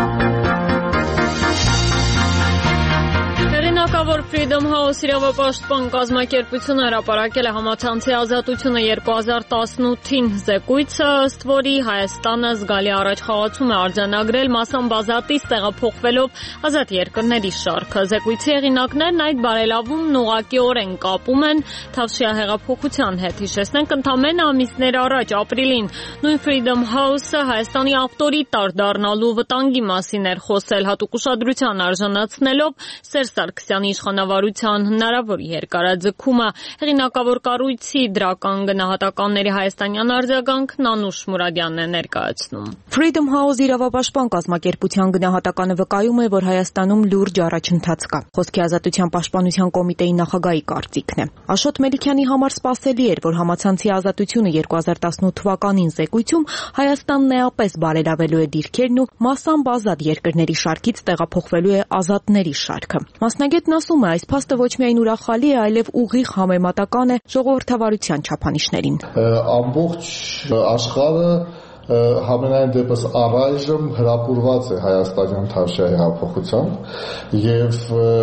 Հեղինակավոր Freedom House իրավապաշտպան կազմակերպությունը հրապարակել է համացանցի ազատությունը երկու հազար տասնութին զեկույցը, ըստ որի Հայաստանը զգալի առաջխաղացում է արձանագրել մասամբ ազատից տեղափոխվելով ազատ երկրների շարքը։ Զեկույցի հեղինակներն այդ բարելավումն ուղղակիորեն կապում են Թավշյա հեղափոխության հետ։ Հիշեցնենք, ընդամենը ամիսներ առաջ ապրիլին նույն Freedom House-ը Հայաստանի ավտորիտար դառնալու վտանգի մասին էր խոսել, հատուկ ուշադրության արժանացնելով Սերժ Սարգսյանի իշխանավարության հնարավոր երկարաձգումը։ Հեղինակավոր կառույցի դրական գնահատականների հայաստանյան արձագանքն Անուշ Մուրադյանն է ներկայացնում։ Freedom House իրավապաշտպան կազմակերպության գնահատականը վկայում է, որ Հայաստանում լուրջ առաջընթաց կա։ Խոսքի ազատության պաշտպանության կոմիտեի նախագահի կարծիքն է։ Աշոտ Մելիքյանի համար սպասելի էր, որ համացանցի ազատությունը երկու հազար տասնութ թվականին զեկույցում Հայաստանն էապես բարելավելու է դիրքերն ու մասամբ ազատ երկրների շարքից տեղափոխվելու է ազատների շարքը։ Մասնագետն ասում է, այս փաստը ոչ միայն ուրախալի է, այլև ուղիղ համեմատական է ժողովրդավարության չափանիշներին։ Ամբողջ աշխարհը համենայն դեպս առայժմ հրապուրված է հայաստանյան Թավշյա հեղափոխությամբ եւ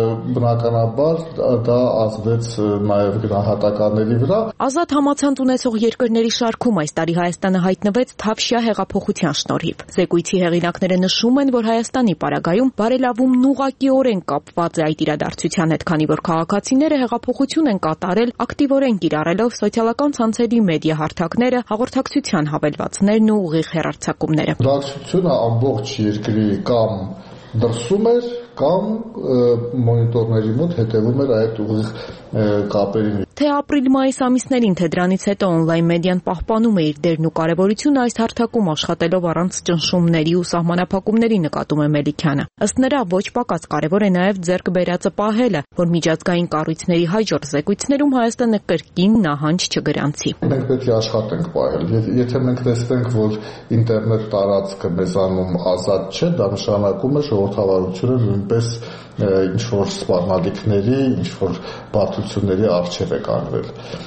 բնականաբար դա ազդեց նաեւ գնահատականների վրա։ Ազատ համացանց ունեցող երկրների շարքում այս տարի Հայաստանը հայտնվեց Թավշյա հեղափոխության շնորհիվ։ Զեկույցի հեղինակները նշում են, որ Հայաստանի պարագայում բարելավումն ուղղակիորեն կապված է այդ իրադարձության հետ, քանի որ քաղաքացիները հեղափոխություն են կատարել ակտիվորեն կիրառելով սոցիալական ցանցերի մեդիա հարթակները, հաղորդակցության հավելվածներն ու ուղիղ հեռարձակումները։ Դարձությունը ամբողջ երկրի կամ դրսում էր կամ մոնիտորների մոտ հետևում էր այդ ուղիղ կապերին։ Թե ապրիլ-մայիս ամիսներին, թե դրանից հետո օնլայն մեդիան պահպանում է իր դերն ու կարևորությունը այս հարթակում աշխատելով առանց ճնշումների ու սահմանափակումների, նկատում է Մելիքյանը։ Ըստ նրա, ոչ պակաս կարևոր է նաև ձեռք բերածը պահելը, որ միջազգային կառույցների հաջորդ զեկույցներում Հայաստանը կրկին նահանջ չգրանցի։ Մենք պետք է աշխատենք պահել։ Եթե մենք տեսնենք, որ ինտերնետ տարածքը մեզանում ազատ չէ, դա նշանակում է ժողովրդավարությունը նույնպես ինչ-որ սպառնալիքների, ինչ-որ բարդությունների առջև է կանգնել։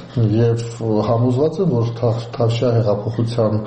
Եվ համոզված եմ, որ Թավշյա հեղափոխության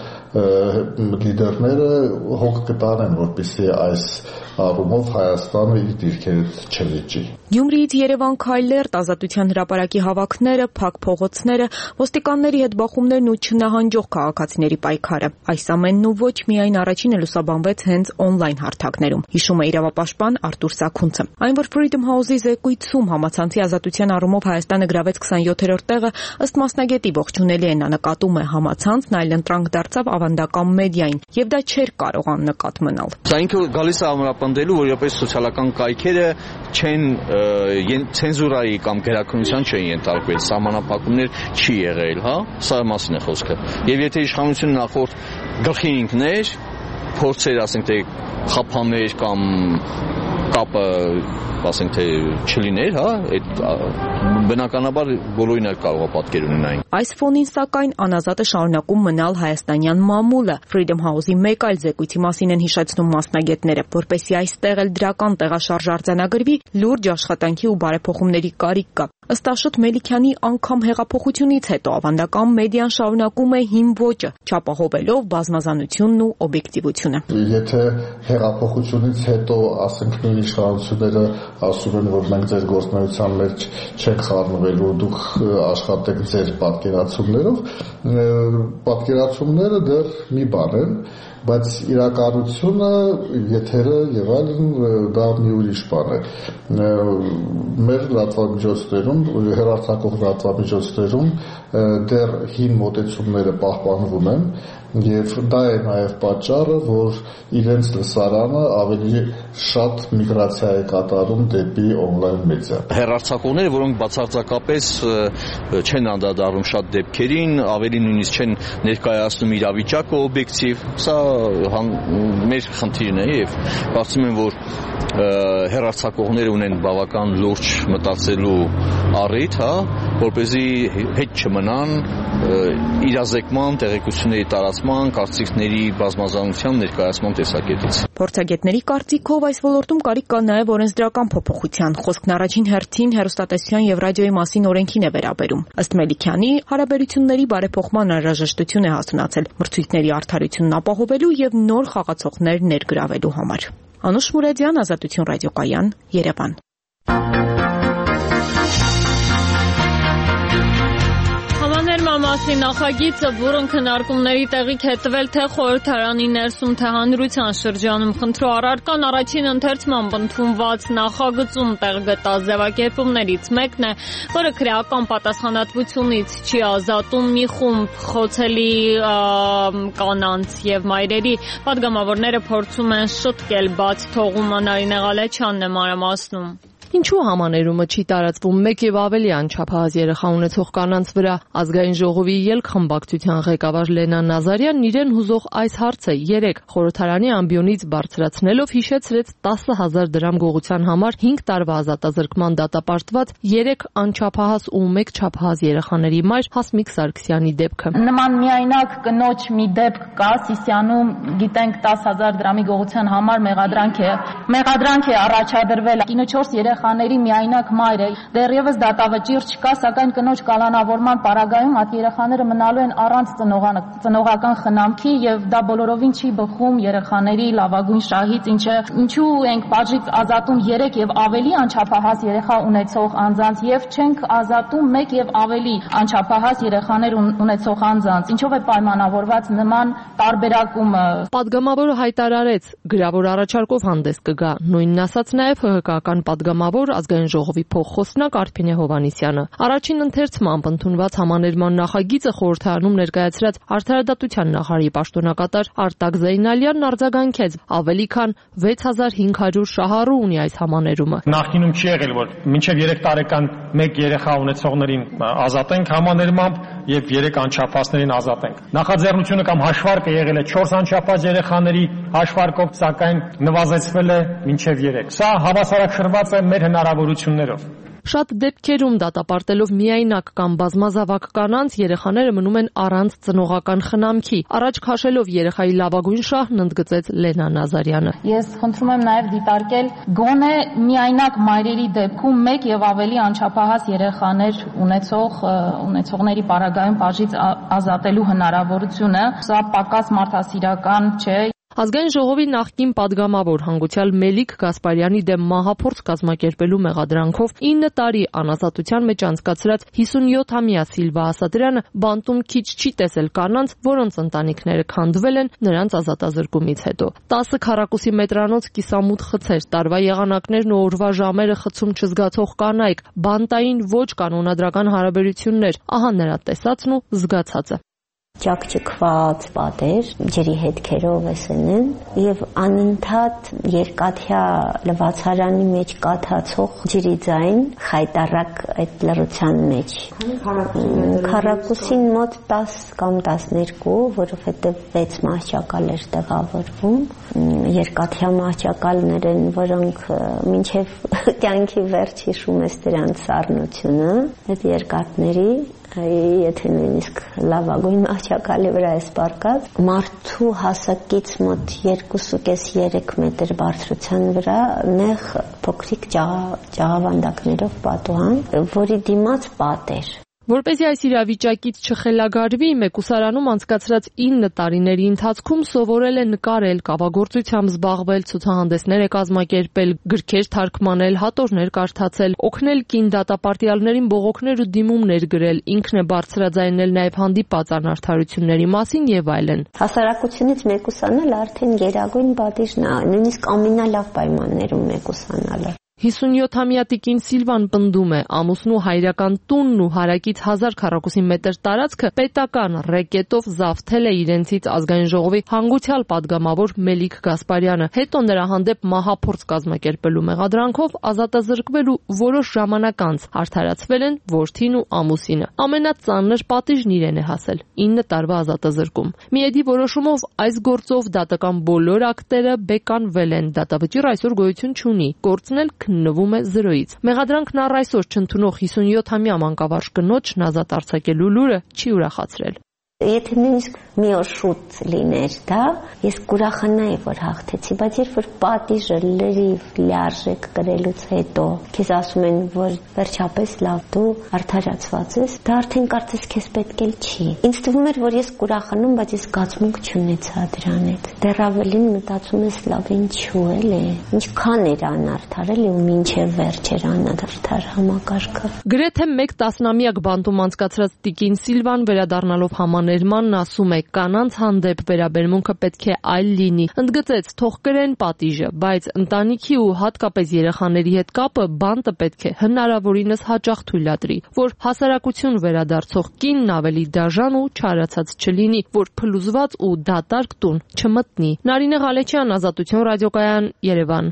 լիդերները հոգ կտանեն, որպեսզի այս առումով Հայաստանը իր դիրքերից չվիճի։ Գյումրիից Երևան քայլերտ, Ազատության հրապարակի հավաքները, փակ փողոցները, ոստիկանների հետ բախումներն ու չնահանջող քաղաքացիների պայքարը։ Այս ամենն ու ոչ միայն առաջինը լուսաբանվեց հենց օնլայն հարթակներում, հիշում է իրավապաշտպան Արտուր Սաքունցը։ Այն, որ Freedom House-ի զեկույցում համացանցի ազատության առումով Հայաստանը գրավեց քսանյոթերորդ տեղը, ըստ մասնագետի ողջունելի է, նա նկատում է համացանցն այլընտրանք դարձավ ավանդական մեդիային, եւ դա չէր կարող աննկատ մնալ։ Դա ինքը գալիս է ամրապնդելու, որ որպես սոցիալական կայքերը չեն ցենզուրայի կամ գերակնության չեն ենթարկվել, սահմանափակումներ չի եղել, հա, սա մասին է խոսքը։ Եվ եթե իշխանությունը նախորդ գլխի ինքներ փորձեր, ասենք թե խափաներ կամ կապը, ասենք թե չլիներ, հա, այդ բնականաբար բոլորին էլ կարող է պատկեր ունենային։ Այս ֆոնին սակայն անազատը շարունակում մնալ հայաստանյան մամուլը։ Freedom House-ի մեկ այլ զեկույցի մասին են հիշեցնում մասնագետները, որպեսզի այստեղ էլ դրական տեղաշարժ արձանագրվի, լուրջ աշխատանքի ու բարեփոխումների կարիք կա։ Ըստ Աշոտ Մելիքյանի, անգամ հեղափոխությունից հետո ավանդական մեդիան շարունակում է հին ոճը, չապահովելով բազմազանությունն ու օբյեկտիվությունը։ Եթե հեղափոխությունից հետո, ասենք, նույն իշխանությունները ասում են, որ մենք ձեր գործունեության մեջ չենք խառնվելու, դուք աշխատեք ձեր պատկերացումներով, պատկերացումները դեռ մի բան են, բայց իրականությունը, եթերը եւ այլն դա մի ուրիշ բան է։ Մեր լրատվամիջոցներում, հեռարձակող լրատվամիջոցներում դեռ հին մոտեցումները պահպանվում են եւ դա է նաեւ պատճառը, որ իրենց լսարանը ավելի շատ միգրացիա է կատարում դեպի on-line մեդիա։ Հեռարձակողները, որոնք բացարձակապես չեն անդրադառնում շատ դեպքերին, ավելի նույնիսկ չեն ներկայացնում իրավիճակը օբյեկտիվ, սա մեր խնդիրն է եւ կարծում եմ, որ հեռարձակողները ունեն բավական լուրջ մտածելու առիթ, հա, որպեսզի հետ չմնան իրազեկման, տեղեկությունների տարածման, կարծիքների բազմազանության ներկայացման տեսակետից։ Փորձագետների կարծիքով այս ոլորտում կարիք կա նաև օրենսդրական փոփոխության։ Խոսքն առաջին հերթին հեռուստատեսության եւ ռադիոյի մասին օրենքին է վերաբերում։ Ըստ Մելիքյանի, հարաբերությունների բարեփոխման անհրաժեշտություն է հասունացել մրցույթների արդարությունն ապահովելու եւ նոր խաղացողներ ներգրավելու համար։ Անուշ Մուրադյան, Ազատություն ռադիոկայան, Երևան։ Համաներմամասի նախագիծը, որն քննարկումների տեղիք է տվել թե խորհրդարանի ներսում, թե հանրության շրջանում, խնդրու առարկան առաջին ընթերցմամբ ընդունված նախագծում տեղ գտած ձևակերպումներից մեկն է, որը քրեական պատասխանատվությունից չի ազատում մի խումբ խոցելի կանանց եւ մայրերի։ Պատգամավորները փորձում են շտկել բաց թողումը։ Նարինե Ղալեչյանն է մանրամասնում։ Ինչու համաներումը չի տարածվում մեկ եւ ավելի անչափահաս երեխա ունեցող կանանց վրա։ Ազգային ժողովի ելք խմբակցության ղեկավար Լենա Նազարյանն իրեն հուզող այս հարցը երեք խորհրդարանի ամբիոնից բարձրացնելով հիշեցրեց տասը հազար դրամ գողության համար հինգ տարվա ազատազրկման դատապարտված երեք անչափահաս ու մեկ չափահաս երեխաների մայր Հասմիկ Սարգսյանի դեպքը։ Նման միայնակ կնոջ մի դեպք կա Սիսիանում, գիտենք տասը հազար դրամի գողության համար մեղադրանք է։ Մեղադրանք է առաջադրվել կինո չորս երեխաների միայնակ մայր է։ Դեռևս դատավճիռ չկա, սակայն կնոջ կալանավորման պարագայում այդ երեխաները մնալու են առանց ծնողական խնամքի եւ դա բոլորովին չի բխում երեխաների լավագույն շահից, ինչը ինչու ենք բաժից ազատում երեք եւ ավելի անչափահաս երեխա ունեցող անձանց եւ չենք ազատում մեկ եւ ավելի անչափահաս երեխաներ ունեցող անձանց, ինչով է պայմանավորված նման տարբերակումը։ Պատգամավորը հայտարարեց, գրավոր առաջարկով հանդես կգա, նույնն ասաց նաեւ ՀՀԿ-ական պատգամավոր ազգային ժողովի փոխխոսնակ Արփինե Հովհաննիսյանը։ Առաջին ընթերցմամբ ընդունված համաներման նախագիծը խորհրդարանում ներկայացրած Արդարադատության նախարարի պաշտոնակատար Արտակ Զեյնալյանն արձագանքեց, ավելի քան վեց հազար հինգ հարյուր շահառու ունի այս համաներումը։ Նախկինում չի եղել, որ մինչև երեք տարեկան մեկ երեխա ունեցողներին ազատենք համաներմամբ եւ երեք անչափահասներին ազատենք։ Նախաձեռնությունը կամ հաշվարկը եղել է չորս անչափահաս երեխաների հաշվարկով, սակայն նվազեցվել է մինչև երեք։ Սա հավասարակշռված է մեր հնարավորություններով։ Շատ դեպքերում դատապարտելով միայնակ կամ բազմազավակ կանանց երեխաները մնում են առանց ծնողական խնամքի։ Առաջ քաշելով երեխայի լավագույն շահն ընդգծեց Լենա Նազարյանը։ Ես խնդրում եմ նաև դիտարկել գոնե միայնակ մայրերի դեպքում մեկ եւ ավելի անչափահաս երեխաներ ունեցող ունեցողների պարագայում բաժից ազատելու հնարավորությունը։ Սա պակաս մարդասիրական չէ։ Ազգային ժողովի նախկին պատգամավոր հանգուցյալ Մելիք Գասպարյանի դեմ մահափորձ կազմակերպելու մեղադրանքով ինը տարի անազատության մեջ անցկացրած հիսունյոթամյա Սիլվա Ասատրյանը բանտում քիչ չի տեսել կանանց, որոնց ընտանիքները քանդվել են նրանց ազատազրկումից հետո։ տասը քառակուսի մետրանոց կիսամութ խցեր, տարվա եղանակներն ու օրվա ժամերը խցում չզգացող կանայք, բանտային ոչ կանոնադրական հարաբերություններ, ահա նրա տեսածն ու զգացածը։ Ճակճկված պատեր, ջրի հետքերով էսեն եւ անընդհատ երկաթյա լվացարանի մեջ կաթացող ջրի ձայն խայտարակ այդ լռության մեջ։ Քառակուսին մոտ տաս կամ տասներկու, որովհետեւ վեց մահճակալ էր տեղավորվում, երկաթյա մահճակալներ են, որոնք մինչեւ կյանքի վերջ հիշում ես դրանց սառնությունը, այդ երկաթների եթե նույնիսկ լավագույն մահճակալի վրա է սպարկած, մարդու հասակից մոտ երկուսուկես երեք մետր բարձրության վրա նեղ փոքրիկ ճաղավանդակներով պատուհան, որի դիմաց պատեր։ Որպեսզի այս իրավիճակից չխելագարվի, մեկուսարանում անցկացրած ինը տարիների ընթացքում սովորել է նկարել, կավագործությամբ զբաղվել, ցուցահանդեսներ է կազմակերպել, գրքեր թարգմանել, հատորներ կարդացել, օգնել կին դատապարտյալներին բողոքներ ու դիմումներ գրել, ինքն է բարձրաձայնել նաև հանդիպած անարդարությունների մասին եւ այլն։ Հասարակությունից մեկուսանել արդեն գերագույն պատիժն է, նույնիսկ ամենալավ պայմաններում մեկուսանալը։ հիսունյոթամյա տիկին Սիլվան պնդում է, ամուսնու հայրական տունն ու հարակից հազար քառակուսի մետր տարածքը պետական ռեկետով զավթել է իրենցից ազգային ժողովի հանգուցյալ падգամավոր Մելիք Գասպարյանը, հետո նրա հանդեպ մահափորձ կազմակերպելու մեղադրանքով ազատազրկվել ու որոշ ժամանակ անց արդարացվել են որդին ու ամուսինը։ Ամենածանր պատիժն իրեն է հասել՝ ինը տարվա ազատազրկում։ Միեդի որոշումով այս գործով դատական բոլոր ակտերը բեկանվել են, դատավճիռ այսօր գոյություն չունի, գործն էլ քննվում է զրոյից։ Մեղադրանքն առ այսօր չընդունող հիսունյոթամյա մանկավարժ կնոջն ազատ արձակելու լուրը չի ուրախացրել։ Եթե նույնիսկ մի օր շուտ լիներ, դա ես կուրախանայի, որ հաղթեցի, բայց երբ որ պատիժը լրիվ լիարժեք կրելուց հետո քեզ ասում են, որ վերջապես լավ դու արդարացված ես, դա արդեն կարծես քեզ պետք էլ չի։ Ինձ թվում էր, որ ես կուրախանում, բայց ես զգացմունք չունեցա դրանից։ Դեռ ավելին մտածում ես, լավ ինչու էլի, ինչքան էր անարդար էլի ու մինչև վերջ էր անարդար համակարգը։ Գրեթե մեկ տասնամյակ բանտում անցկացրած տիկին Սիլվան վերադառնալով համաներմանն ասում է, կանանց հանդեպ վերաբերմունքը պետք է այլ լինի։ Ընդգծեց, թող կրեն պատիժը, բայց ընտանիքի ու հատկապես երեխաների հետ կապը բանտը պետք է հնարավորինս հաճախ թույլատրի, որ հասարակություն վերադարձող կինն ավելի դաժան ու չարացած չլինի, որ փլուզված ու դատարկ տուն չմտնի։ Նարինե Ղալեչյան, Ազատություն ռադիոկայան, Երևան։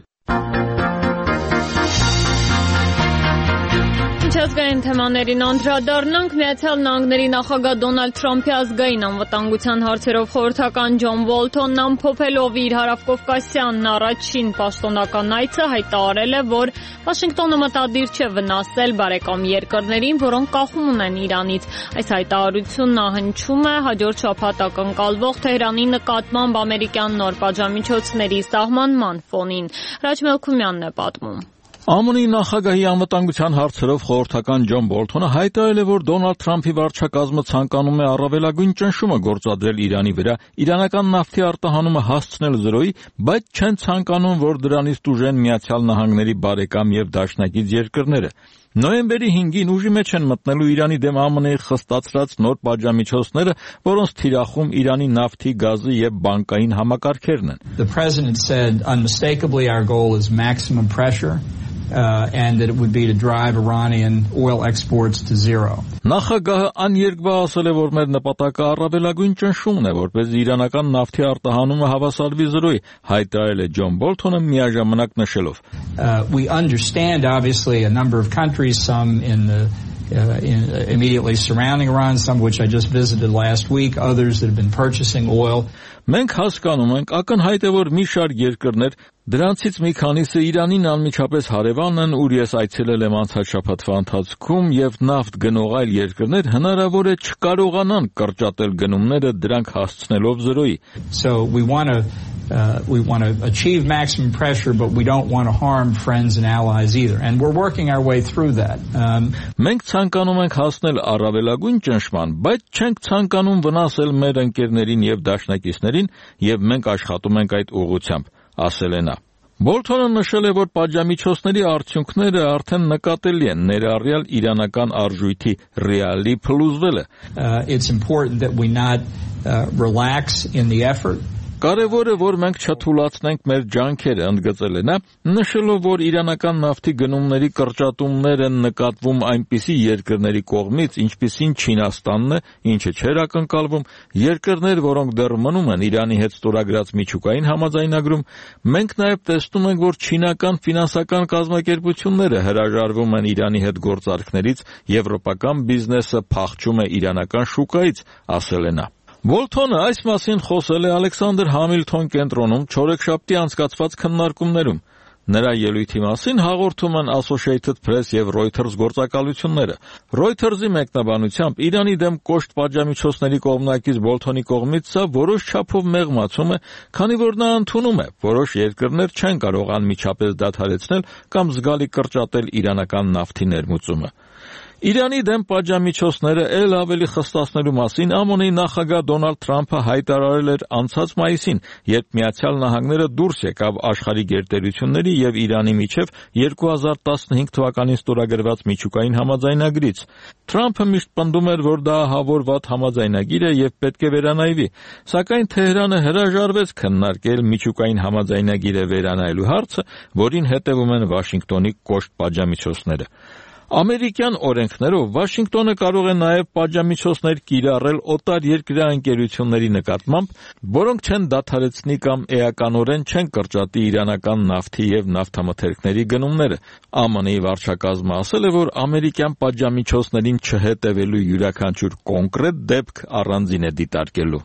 Միջազգային թեմաներին անդրադառնանք։ Միացյալ Նահանգների նախագահ Դոնալդ Թրամփի ազգային անվտանգության հարցերով խորհրդական Ջոն Բոլթոնն ամփոփելով իր հարավկովկասյան առաջին պաշտոնական այցը հայտարարել է, որ Վաշինգտոնը մտադիր չէ վնասել բարեկամ երկրներին, որոնք կախում ունեն Իրանից։ Այս հայտարարությունն հնչում է հաջորդ շաբաթ ակնկալվող Թեհրանի նկատմամբ ամերիկյան նոր պատժամիջոցների սահմանման ֆոնին։ Ռաջ Մելքումյանն է պատմում։ ԱՄՆ-ի նախագահի անվտանգության հարցերով խորհրդական Ջոն Բոլթոնը հայտարարել է, որ Դոնալդ Թրամփի վարչակազմը ցանկանում է առավելագույն ճնշումը գործադրել Իրանի վրա, իրանական նավթի արտահանումը հասցնել զրոյի, բայց չեն ցանկանում, որ դրանից տուժեն Միացյալ Նահանգների բարեկամ եւ դաշնակից երկրները։ Նոյեմբերի հինգին ուժի մեջ են մտնելու Իրանի դեմ ԱՄՆ-ի խստացրած նոր պատժամիջոցները, որոնց թիրախում Իրանի նավթի, գազի եւ բանկային համակարգերն են։ The president said unmistakably our goal is maximum pressure. Uh, and that it would be to drive Iranian oil exports to zero. Նախագահը աներկբա ասել է, որ մեր նպատակը առավելագույն ճնշումն է, որպեսզի իրանական նավթի արտահանումը հավասարվի զրոյի, հայտարարել է Ջոն Բոլթոնը միաժամանակ նշելով. Uh, we understand obviously a number of countries, some in the Uh, in, uh, immediately surrounding Iran, some of which I just visited last week, others that have been purchasing oil. Մենք հասկանում ենք, ակնհայտ է, որ մի շարք երկրներ, դրանցից մի քանիսը Իրանին անմիջապես հարևան են, ուր ես այցելել եմ անցած շաբաթվա ընթացքում, եւ նավթ գնող այլ երկրներ հնարավոր է չկարողանան կրճատել գնումները դրանք հասցնելով զրոյի։ So we want to Uh, we want to achieve maximum pressure, but we don't want to harm friends and allies either. And we're working our way through that. Um, Մենք ցանկանում ենք հասնել առավելագույն ճնշման, բայց չենք ցանկանում վնասել մեր ընկերներին եւ դաշնակիցներին, եւ մենք աշխատում ենք այդ ուղղությամբ, ասել է նա։ Բոլթոնը նշել է, որ պատժամիջոցների արդյունքները արդեն նկատելի են, ներառյալ իրանական արժույթի ռիալի փլուզվելը։ Uh, it's important that we not uh, relax in the effort. Կարևոր է, որ մենք չթուլացնենք մեր ջանքերը, ընդգծել է նա, նշելով, որ իրանական նավթի գնումների կրճատումներ են նկատվում այնպիսի երկրների կողմից, ինչպիսին Չինաստանն է, ինչը չէր ակնկալվում, երկրներ, որոնք դեռ մնում են Իրանի հետ ստորագրած միջուկային համաձայնագրում, մենք նաև տեսնում ենք, որ չինական ֆինանսական կազմակերպությունները հրաժարվում են Իրանի հետ գործարքներից, եվրոպական բիզնեսը փախչում է իրանական շուկայից, ասել է նա։ Բոլթոնը այս մասին խոսել է Ալեքսանդր Համիլթոն կենտրոնում չորեքշաբթի անցկացված քննարկումներում։ Նրա ելույթի մասին հաղորդում են Associated Press եւ Reuters գործակալությունները։ Reuters-ի մեկնաբանությամբ Իրանի դեմ կոշտ պատժամիջոցների կողմնակից Բոլթոնի կողմից սա որոշ չափով մեղմացում է, քանի որ նա ընդունում է, որոշ երկրներ չեն կարող անմիջապես դադարեցնել կամ զգալի կրճատել իրանական նավթի ներմուծումը։ Իրանի դեմ պատժամիջոցները ել ավելի խստացնելու մասին ԱՄՆ-ի նախագահ Դոնալդ Թրամփը հայտարարել էր անցած մայիսին, երբ Միացյալ Նահանգները դուրս եկավ աշխարհի գերտերությունների եւ Իրանի միջև երկու հազար տասնհինգ թվականին ստորագրված միջուկային համաձայնագրից։ Թրամփը միշտ պնդում էր, որ դա հավորված համաձայնագիր է եւ պետք է վերանայվի, սակայն Թեհրանը հրաժարվեց քննարկել միջուկային համաձայնագիրը վերանայելու հարցը, որին հետևում են Վաշինգտոնի կոշտ պատժամիջոցները։ Ամերիկյան օրենքներով Վաշինգտոնը կարող է նաև պատժամիջոցներ կիրառել օտարերկրյա ընկերությունների նկատմամբ, որոնք չեն դադարեցնի կամ էականորեն չեն կրճատի իրանական նավթի եւ նավթամթերքների գնումները։ ԱՄՆ-ի վարչակազմը ասել է, որ ամերիկյան պատժամիջոցներին չհետևելու յուրաքանչյուր կոնկրետ դեպք առանձին է դիտարկելու։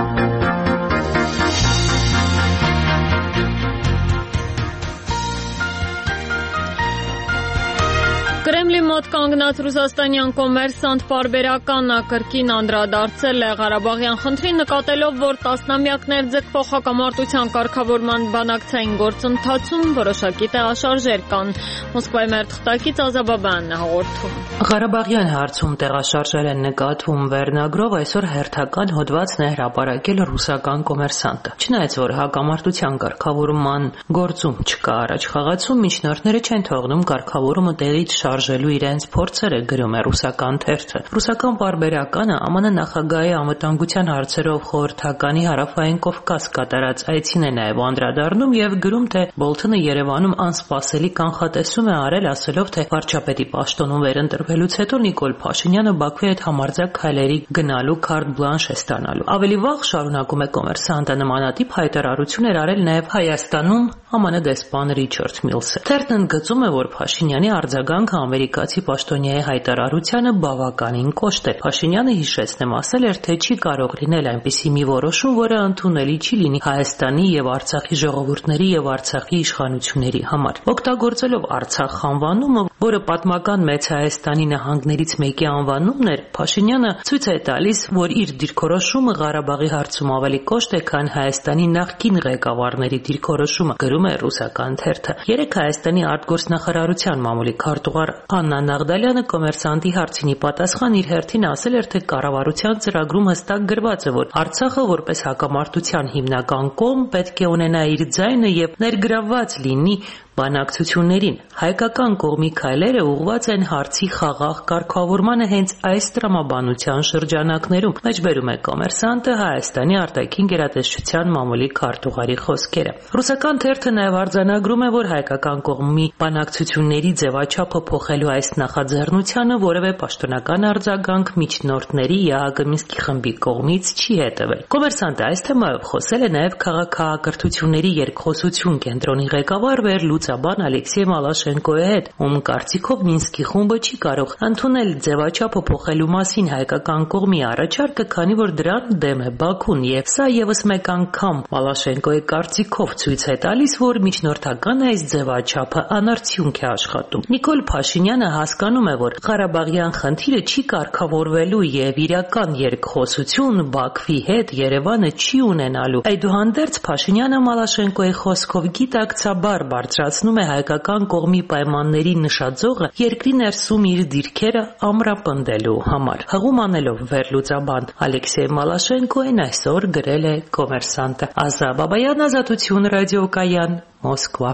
Կրեմլի մոտ կանգնած ռուսաստանյան կոմերսանտ պարբերականն կրկին անդրադարձել է Ղարաբաղյան խնդրին, նկատելով, որ տասնամյակներ ձգվող հակամարտության կարգավորման բանակցային գործընթացում որոշակի տեղաշարժեր կան։ Մոսկվայի մեր թղթակից Ազաբաբյանն է հաղորդում։ Ղարաբաղյան հարցում տեղաշարժեր են նկատվում վերնագրով այսօր հերթական հոդվածն է հրապարակել ռուսական կոմերսանտը։ Չնայած որ հակամարտության կարգավորման գործում չկա առաջխաղացում, միջնորդները չեն թողնում կարգավորումը տեղից շարժելու իրենց փորձերը, գրում է ռուսական թերթը։ Ռուսական պարբերականը ԱՄՆ նախագահի անվտանգության հարցերով խորհրդականի հարավային Կովկաս կատարած այցին է նաև անդրադառնում եւ գրում, թե Բոլթոնը Երևանում անսպասելի կանխատեսում է արել, ասելով, թե վարչապետի պաշտոնում վերընտրվելուց հետո Նիկոլ Փաշինյանը Բաքվի հետ համարձակ քայլերի գնալու կարտ բլանշ է ստանալու։ Ավելի վաղ, շարունակում է կոմերսանտը, նմանատիպ հայտարարություն էր արել նաև Հայաստանում ԱՄՆ դեսպան Ռիչարդ Միլսը։ Թերթն ընդգծում է, որ Փաշինյանի արձագանքը ամերիկացի պաշտոնյայի հայտարարությանը բավականին կոշտ է։ Փաշինյանը, հիշեցնեմ, ասել էր, թե չի կարող լինել այնպիսի մի որոշում, որը ընդունելի չի լինի Հայաստանի եւ Արցախի ժողովուրդների եւ Արցախի իշխանությունների համար։ Օգտագործելով Արցախ անվանումը, որը պատմական Մեծ Հայաստանի նահանգներից մեկի անվանումն էր, Փաշինյանը ցույց է տալիս, որ իր դիրքորոշումը Ղարաբաղի հարցում ավելի կոշտ է, քան Հայաստանի նախկին ղեկավարների դիրքորոշումը, գրում է ռուսական թերթը։ Երեք Հայաստանի արտգործնախարարության մամուլի քարտուղար Աննա Նաղդալյանը կոմերսանտի հարցինի պատասխան իր հերթին ասել էր, թե կառավարության ծրագրում հստակ գրված է, որ Արցախը որպես հակամարտության հիմնական կողմ պետք է ունենա իր ձայնը եւ ներգրավված լինի բանակցություններին։ Հայկական կողմի քայլերը ուղղված են հարցի խաղաղ կարգավորմանը հենց այս տրամաբանության շրջանակներում, մեջբերում է կոմերսանտը Հայաստանի արտաքին գերատեսչության մամուլի քարտուղարի խոսքերը։ Ռուսական թերթը նաև արձանագրում է, որ հայկական կողմի բանակցությունների ձևաչափը փոխելու այս նախաձեռնությանը որևէ պաշտոնական արձագանք միջնորդների ԵԱՀԿ Մինսկի խմբի կողմից չի հետևել։ Կոմերսանտը այս թեմայով խոսել է նաև քաղաքակրթությունների երկխոսություն կենտրոնի ղեկավար Վերլուց Բան Ալեքսեյ Մալաշենկոյի հետ, ում կարծիքով Մինսկի խումբը չի կարող ընդունել ձևաչափը փոխելու մասին հայկական կողմի առաջարկը, քանի որ դրան դեմ է Բաքուն, եւ սա եւս մեկ անգամ Մալաշենկոյի կարծիքով ցույց է տալիս, որ միջնորդական այս ձևաչափը անարդյունք է աշխատում։ Նիկոլ Փաշինյանը հասկանում է, որ Ղարաբաղյան խնդիրը չի կարգավորվելու եւ իրական երկխոսություն Բաքվի հետ Երևանը չի ունենալու։ Այդուհանդերձ Փաշինյանը Մալաշենկոյի խոսքով գիտակցաբար բարձրացնում է հայկական կողմի պայմանների նշաձողը երկրի ներսում իր դիրքերը ամրապնդելու համար։ Հղում անելով վերլուծաբան Ալեքսեյ Մալաշենկոյին այսօր գրել է կոմերսանտը։ Ազա Բաբայան, Ազատություն ռադիոկայան, Մոսկվա։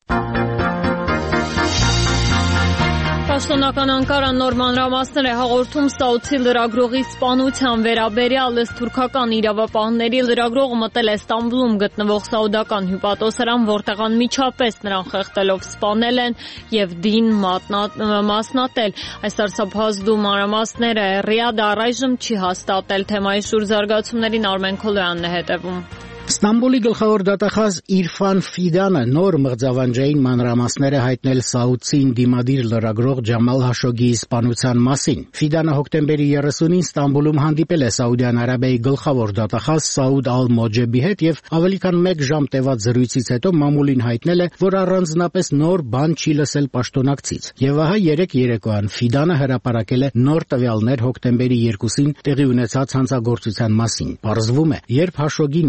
Պաշտոնական Անկարան նոր մանրամասներ է հաղորդում Սաուդի լրագրողի սպանության վերաբերյալ, ըստ թուրքական իրավապահների լրագրողը մտել է Ստամբուլում գտնվող սաուդական հյուպատոսարան, որտեղ անմիջապես նրան խեղդելով սպանել են եւ դին մասնատել։ Այս սարսափազդու մանրամասները Ռիադը առայժմ չի հաստատել։ Թեմայի շուրջ զարգացումներին Արմեն Քոլոյանն է հետևում։ Ստամբուլի գլխավոր դատախազ Իրֆան Ֆիդանը նոր մղձավանջային մանրամասներ է հայտնել Սաուդցին դիմադիր լրագրող Ջամալ Հաշոգիի սպանության մասին։ Ֆիդանը հոկտեմբերի երեսունին Ստամբուլում հանդիպել է Սաուդյան Արաբիայի գլխավոր դատախազ Սաուդ Ալ-Մոջեբի հետ եւ ավելի քան մեկ ժամ տևած զրույցից հետո մամուլին հայտնել է, որ առանձնապես նոր բան չի լսել պաշտոնակցից։ Եվ ահա երեք երեկոյան Ֆիդանը հրապարակել է նոր տվյալներ հոկտեմբերի երկուսին տեղի ունեցած հանցագործության մասին։ Պարզվում է, երբ Հաշոգին մտել է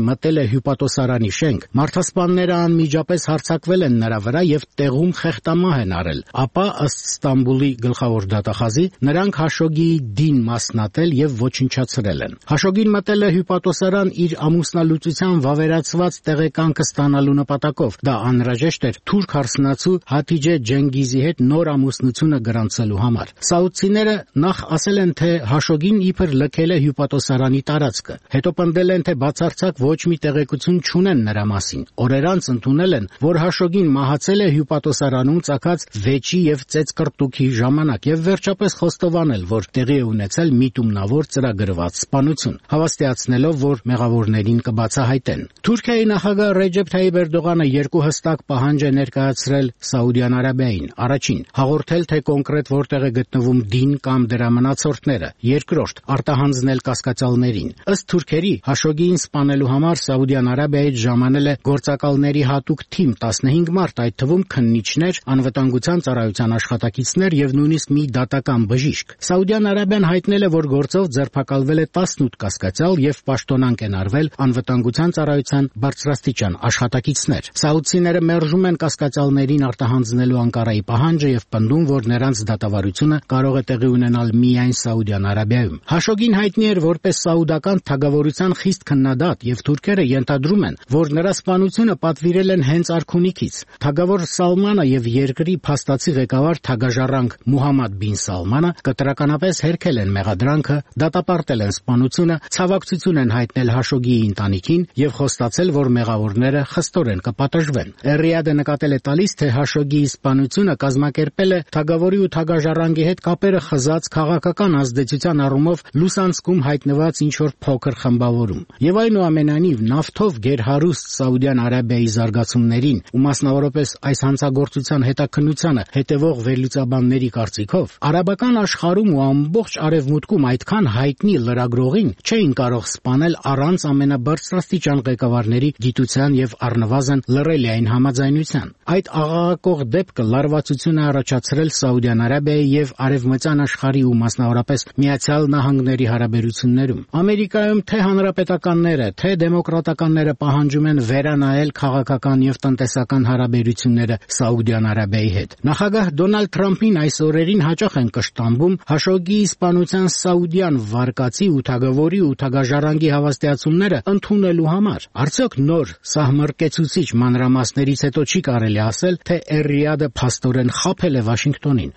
հյուպատոսարանի շենք, մարդասպանները անմիջապես հարձակվել են նրա վրա եւ տեղում խեղտամահ են արել, ապա ըստ Ստամբուլի գլխավոր դատախազի նրանք Հաշոգիի դին մասնատել եւ ոչնչացրել են։ Հաշոգին մտել է հյուպատոսարան իր ամուսնալուծության վավերացված տեղեկանքը ստանալու նպատակով։ Դա անհրաժեշտ էր թուրք հարսնացու Հաթիջե Ջենգիզի հետ նոր ամուսնությունը գրանցելու համար։ Սաուդցիները նախ ասել են, թե Հաշոգին իբր լքել է հյուպատոսարանի տարածքը, հետո պնդել են, թե բացարձակ ոչ մի տեղեկություն չունեն նրա մասին։ Օրեր անց ընդունել են, որ Հաշոգին մահացել է հյուպատոսարանում ծագած վեճի եւ ծեծկռտուքի ժամանակ եւ վերջապես խոստովանել, որ տեղի է ունեցել միտումնավոր ծրագրված սպանություն, հավաստիացնելով, որ մեղավորներին կբացահայտեն։ Թուրքիայի նախագահ Ռեջեփ Թայիպ Էրդողանը երկու հստակ պահանջ է ներկայացրել Սաուդյան Արաբիային։ Առաջին՝ հաղորդել, թե կոնկրետ որտեղ է գտնվում դին կամ դրա մնացորդները։ Երկրորդ՝ արտահանձնել կասկածյալներին։ Ըստ թուրքերի, Հաշոգիին սպանելու համար Սաուդյան Արաբիայից ժամանել է գործակալների հատուկ թիմ տասնհինգ մարդ, այդ թվում քննիչներ, անվտանգության ծառայության աշխատակիցներ եւ նույնիսկ մի դատական բժիշկ։ Սաուդյան Արաբիան հայտնել է, որ գործով ձերբակալվել է տասնութ կասկածյալ եւ պաշտոնանկ են արվել անվտանգության ծառայության բարձրաստիճան աշխատակիցներ։ Սաուդցիները մերժում են կասկածյալներին արտահանձնելու Անկարայի պահանջը եւ պնդում, որ նրանց դատավարությունը կարող է տեղի ունենալ միայն Սաուդյան Արաբիայում։ Հաշոգին հայտնի էր որպես սաուդական թագավորության խիստ քննադատ եւ թուրքերը ենթադրում են, որ նրա սպանությունը պատվիրել են հենց արքունիքից։ Թագավոր Սալմանը եւ երկրի փաստացի ղեկավար թագաժառանգ Մուհամմադ բին Սալմանը կտրականապես հերքել են մեղադրանքը, դատապարտել են սպանությունը, ցավակցություն են հայտնել Հաշոգիի ընտանիքին եւ խոստացել, որ մեղավորները խստորեն կպատժվեն։ Ռիադը նկատել է տալիս, թե Հաշոգիի սպանությունը կազմակերպել է թագավորի ու թագաժառանգի հետ կապերը խզած քաղաքական ազդեցության առումով լուսանցքում հայտնված ինչ-որ փոքր խմբավորում։ Եվ այնուամենայնիվ նավթով գերհարուստ Սաուդյան Արաբիայի զարգացումներին ու մասնավորապես այս հանցագործության հետաքննությանը հետևող վերլուծաբանների կարծիքով, արաբական աշխարհում ու ամբողջ արևմուտքում այդքան հայտնի լրագրողին չէին կարող սպանել առանց ամենաբարձրաստիճան ղեկավարների գիտության եւ առնվազն լռելիային համաձայնության։ Այդ աղաղակող դեպքը լարվածություն է առաջացրել Սաուդյան Արաբիայի եւ արևմտյան աշխարհի ու մասնավորապես Միացյալ Նահանգների հարաբերություններում։ Ամերիկայում թե հանրապետականները, թե դեմոկրատականները պահանջում են վերանայել քաղաքական եւ տնտեսական հարաբերությունները Սաուդյան Արաբիայի հետ։ Նախագահ Դոնալդ Թրամփին այս օրերին հաճախ են կշտամբում Հաշոգիի սպանության սաուդյան վարկածի ու թագավորի ու թագաժառանգի հավաստիացումները ընդունելու համար։ Արդյոք նոր սահմռկեցուցիչ մանրամասներից հետո չի կարելի ասել, թե Ռիադը փաստորեն խաբել է Վաշինգտոնին։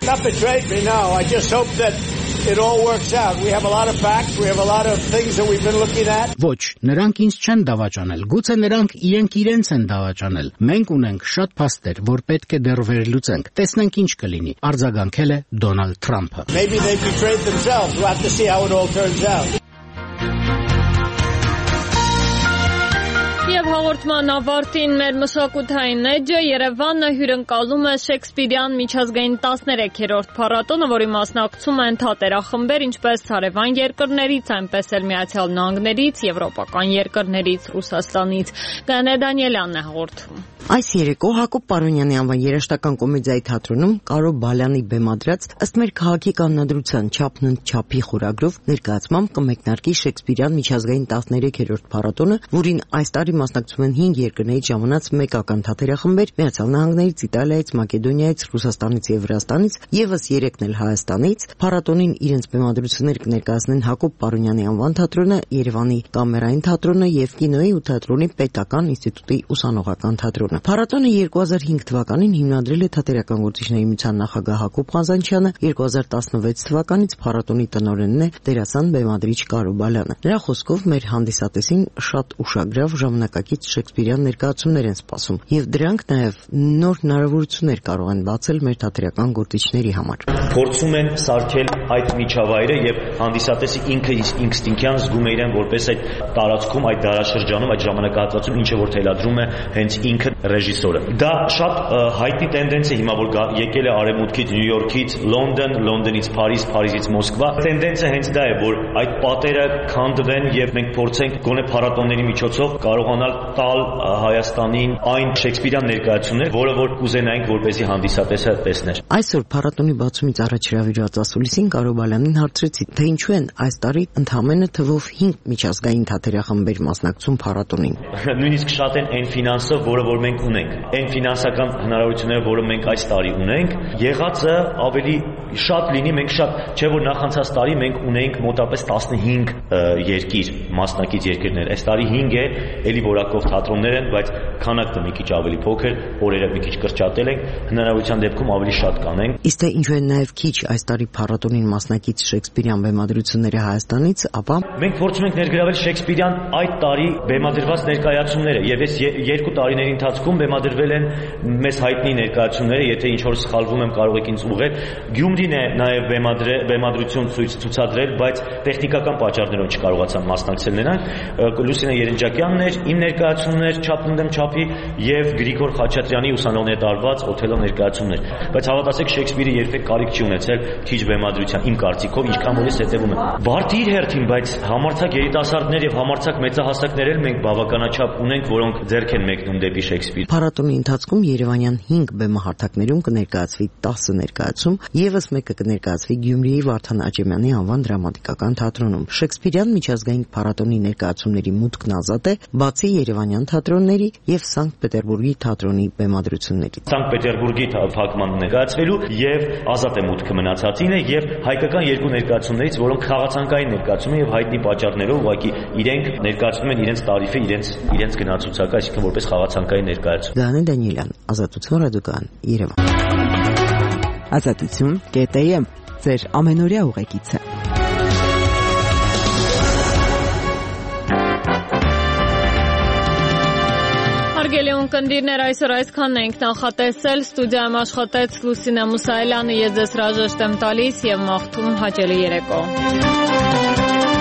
Ոչ, նրանք ինձ չեն դավաճանել, գուցե նրանք իրենք իրենց են դավաճանել։ Մենք ունենք շատ փաստեր, որ պետք է դեռ վերլուծենք։ Տեսնենք ինչ կլինի, արձագանքել է Դոնալդ Թրամփը։ Եվ հաղորդման ավարտին մեր մշակութային էջը Երևանը հյուրընկալում է Շեքսպիրյան միջազգային տասներեքերորդ փառատոնը, որի մասնակցում են թատերախմբեր ինչպես հարևան երկրներից, այնպես էլ Միացյալ Նահանգներից, եվրոպական երկրներից, Ռուսաստանից։ Գաներ Դանիելյանն է հաղորդում։ Այս երեկո Հակոբ Պարոնյանի անվան երաժշտական կոմեդիայի թատրոնում Կարո Բալյանի բեմադրած ըստ մեր քաղաքի կանոնադրության չափն ընդ չափի խորագրով ներկայացմամբ կմեկնարկի Շեքսպիրյան միջազգային տասներեքերորդ փառատոնը, որին այս տարի մասնակցում են հինգ երկրներից ժամանած մեկական թատերախմբեր Միացյալ Նահանգներից, Իտալիայից, Մակեդոնիայից, Ռուսաստանից եւ Վրաստանից, եւս երեքն էլ Հայաստանից։ Փառատոնին իրենց բեմադրություններ կներկայացնեն Հակոբ Պարոնյանի անվան թատրոնը, Երևանի Կամերային թատրոնը եւ Կինոյի ու թատրոնի պետական ինստիտուտի ուսանողական թատրոնը։ Փառատոնը երկու հազար հինգ թվականին հիմնադրել է Թատերական գործիչների միության նախագահ Հակոբ Ղազանչյանը, երկու հազար տասնվեց թվականից փառատոնի տնօրենն է դերասան բեմադրիչ Կարո Բալյանը։ Նրա խոսքով մեր հանդիսատեսին շատ ուշագրավ ժամանակակից Շեքսպիրյան ներկայացումներ են սպասում եւ դրանք նաեւ նոր հնարավորություններ կարող են բացել մեր թատերական գործիչների համար։ Փորձում են սարքել այդ միջավայրը եւ հանդիսատեսի ինքը ինստինկտիվ զգում է իրեն որպես այդ տարածքում, այդ դարաշրջանում, այդ ժամանակահատվածում ինչը որ թելադրում է հենց ինքը ռեժիսորը։ Դա շատ հայտնի տենդենս է հիմա, որ եկել է Արևմուտքից, Նյու Յորքից, Լոնդոն, Լոնդոնից Փարիզ, Փարիզից Մոսկվա։ Տենդենսը հենց դա է, որ այդ պատերը քանդվեն եւ մենք փորձենք գոնե փառատոների միջոցով կարողանալ տալ Հայաստանին այն շեքսպիրյան ներկայացումներ, որը որ կուզենայինք, որպեսզի հանդիսատեսը տեսներ։ Այսօր փառատոնի բացումից առաջ հրավիրված ասուլիսին Կարո Բալյանին հարցրեցի, թե ինչու են այս տարի ընդամենը թվով հինգ միջազգային թատերախմբեր մասնակցում փառատոնին։ Նույնիսկ շատ են այն ֆինանսը, որը որ մենք ունենք, այն ֆինանսական հնարավորությունները, որը մենք այս տարի ունենք, եղածը ավելի շատ լինի, մենք շատ, չէ որ նախանցած տարի մենք ունեինք մոտապես տասնհինգ երկիր, մասնակից երկրներ։ Այս տարի հինգ է, էլի որակով թատրոններ են, բայց քանակը մի քիչ ավելի փոքր, օրերը մի քիչ կրճատել ենք, հնարավորության դեպքում ավելի շատ կանենք։ Իսկ թե ինչու են նաև քիչ այս տարի փառատոնին մասնակից շեքսպիրյան բեմադրությունները Հայաստանից, ապա մենք փորձում ենք ներգրավել շեքսպիրյան այդ տարի բեմադրված ներկայացումները, եւ այս երկու տարիների ընթացքում բեմադրվել են մեզ հայտնի ներկայացումները, եթե ինչ որ սխալվում եմ, կարող եք ինձ ուղղել։ Գյումրին է նաև բեմադրություն ցույցադրել, բայց տեխնիկական պատճառներով չկարողացան մասնակցել նրանք։ Լուսինե Երնջակյանն էր, իմ ներկայացումներ չափնդեմ չափի եւ Գրիգոր Խաչատրյանի ուսանողների տարված Օթելո ներկայացումներ։ Բայց հավատացեք, Շեքսպիրը երբեք կարիք չի ունեցել քիչ բեմադրության, իմ կարծիքով, ինչքան որ ես հետևում եմ։ Բարդի իր հերթին, բայց համարձակ երիտասարդներ եւ համարձակ մեծահասակներ էլ մենք բավականաչափ ունենք, որոնք ձեռք են մեկնում դեպի Շեքսպիր։ Փառատոնի ընթացքում Երևանյան հինգ բեմահարթակներում կներկայացվի տասը ներկայացում, եւս մեկը կներկայացվի Գյումրիի Վարդան Աճեմյանի անվան դրամատիկական թատրոնում։ Շեքսպիրյան միջազգային փառատոնի ներկայացումների մուտքն ազատ է, բացի Երևանյան թատրոնների եւ Սանկտ Պետերբուրգի թատրոնի բեմադրություններից։ Սանկտ Պետերբուրգի թատրոնը ներկայացվելու եւ ազատ է մուտքը մնացածին է եւ հայկական երկու ներկայացումներից, որոնք խաղացանկային ներկայացում են եւ հայտնի պատճառներով ուղղակի իրենք ներկայացնում են իրենց տարիֆը, իրենց իրենց գնացուցակը, այսինքն որպես խաղացանկային ներկայացում։ Դանե Դանիելյան, Ազատություն ռադիոկայան, Երևան։ Ազատություն կետեյեմ, ձեր ամենօրյա ուղեկիցը։ Հարգելի ունկնդիրներ, այսօր այսքանն ենք նախատեսել, ստուդիայում աշխատեց Լուսինե Մուսայելյանը, ես ձեզ հրաժեշտ եմ տալիս եւ մաղթում հաճելի երեկո։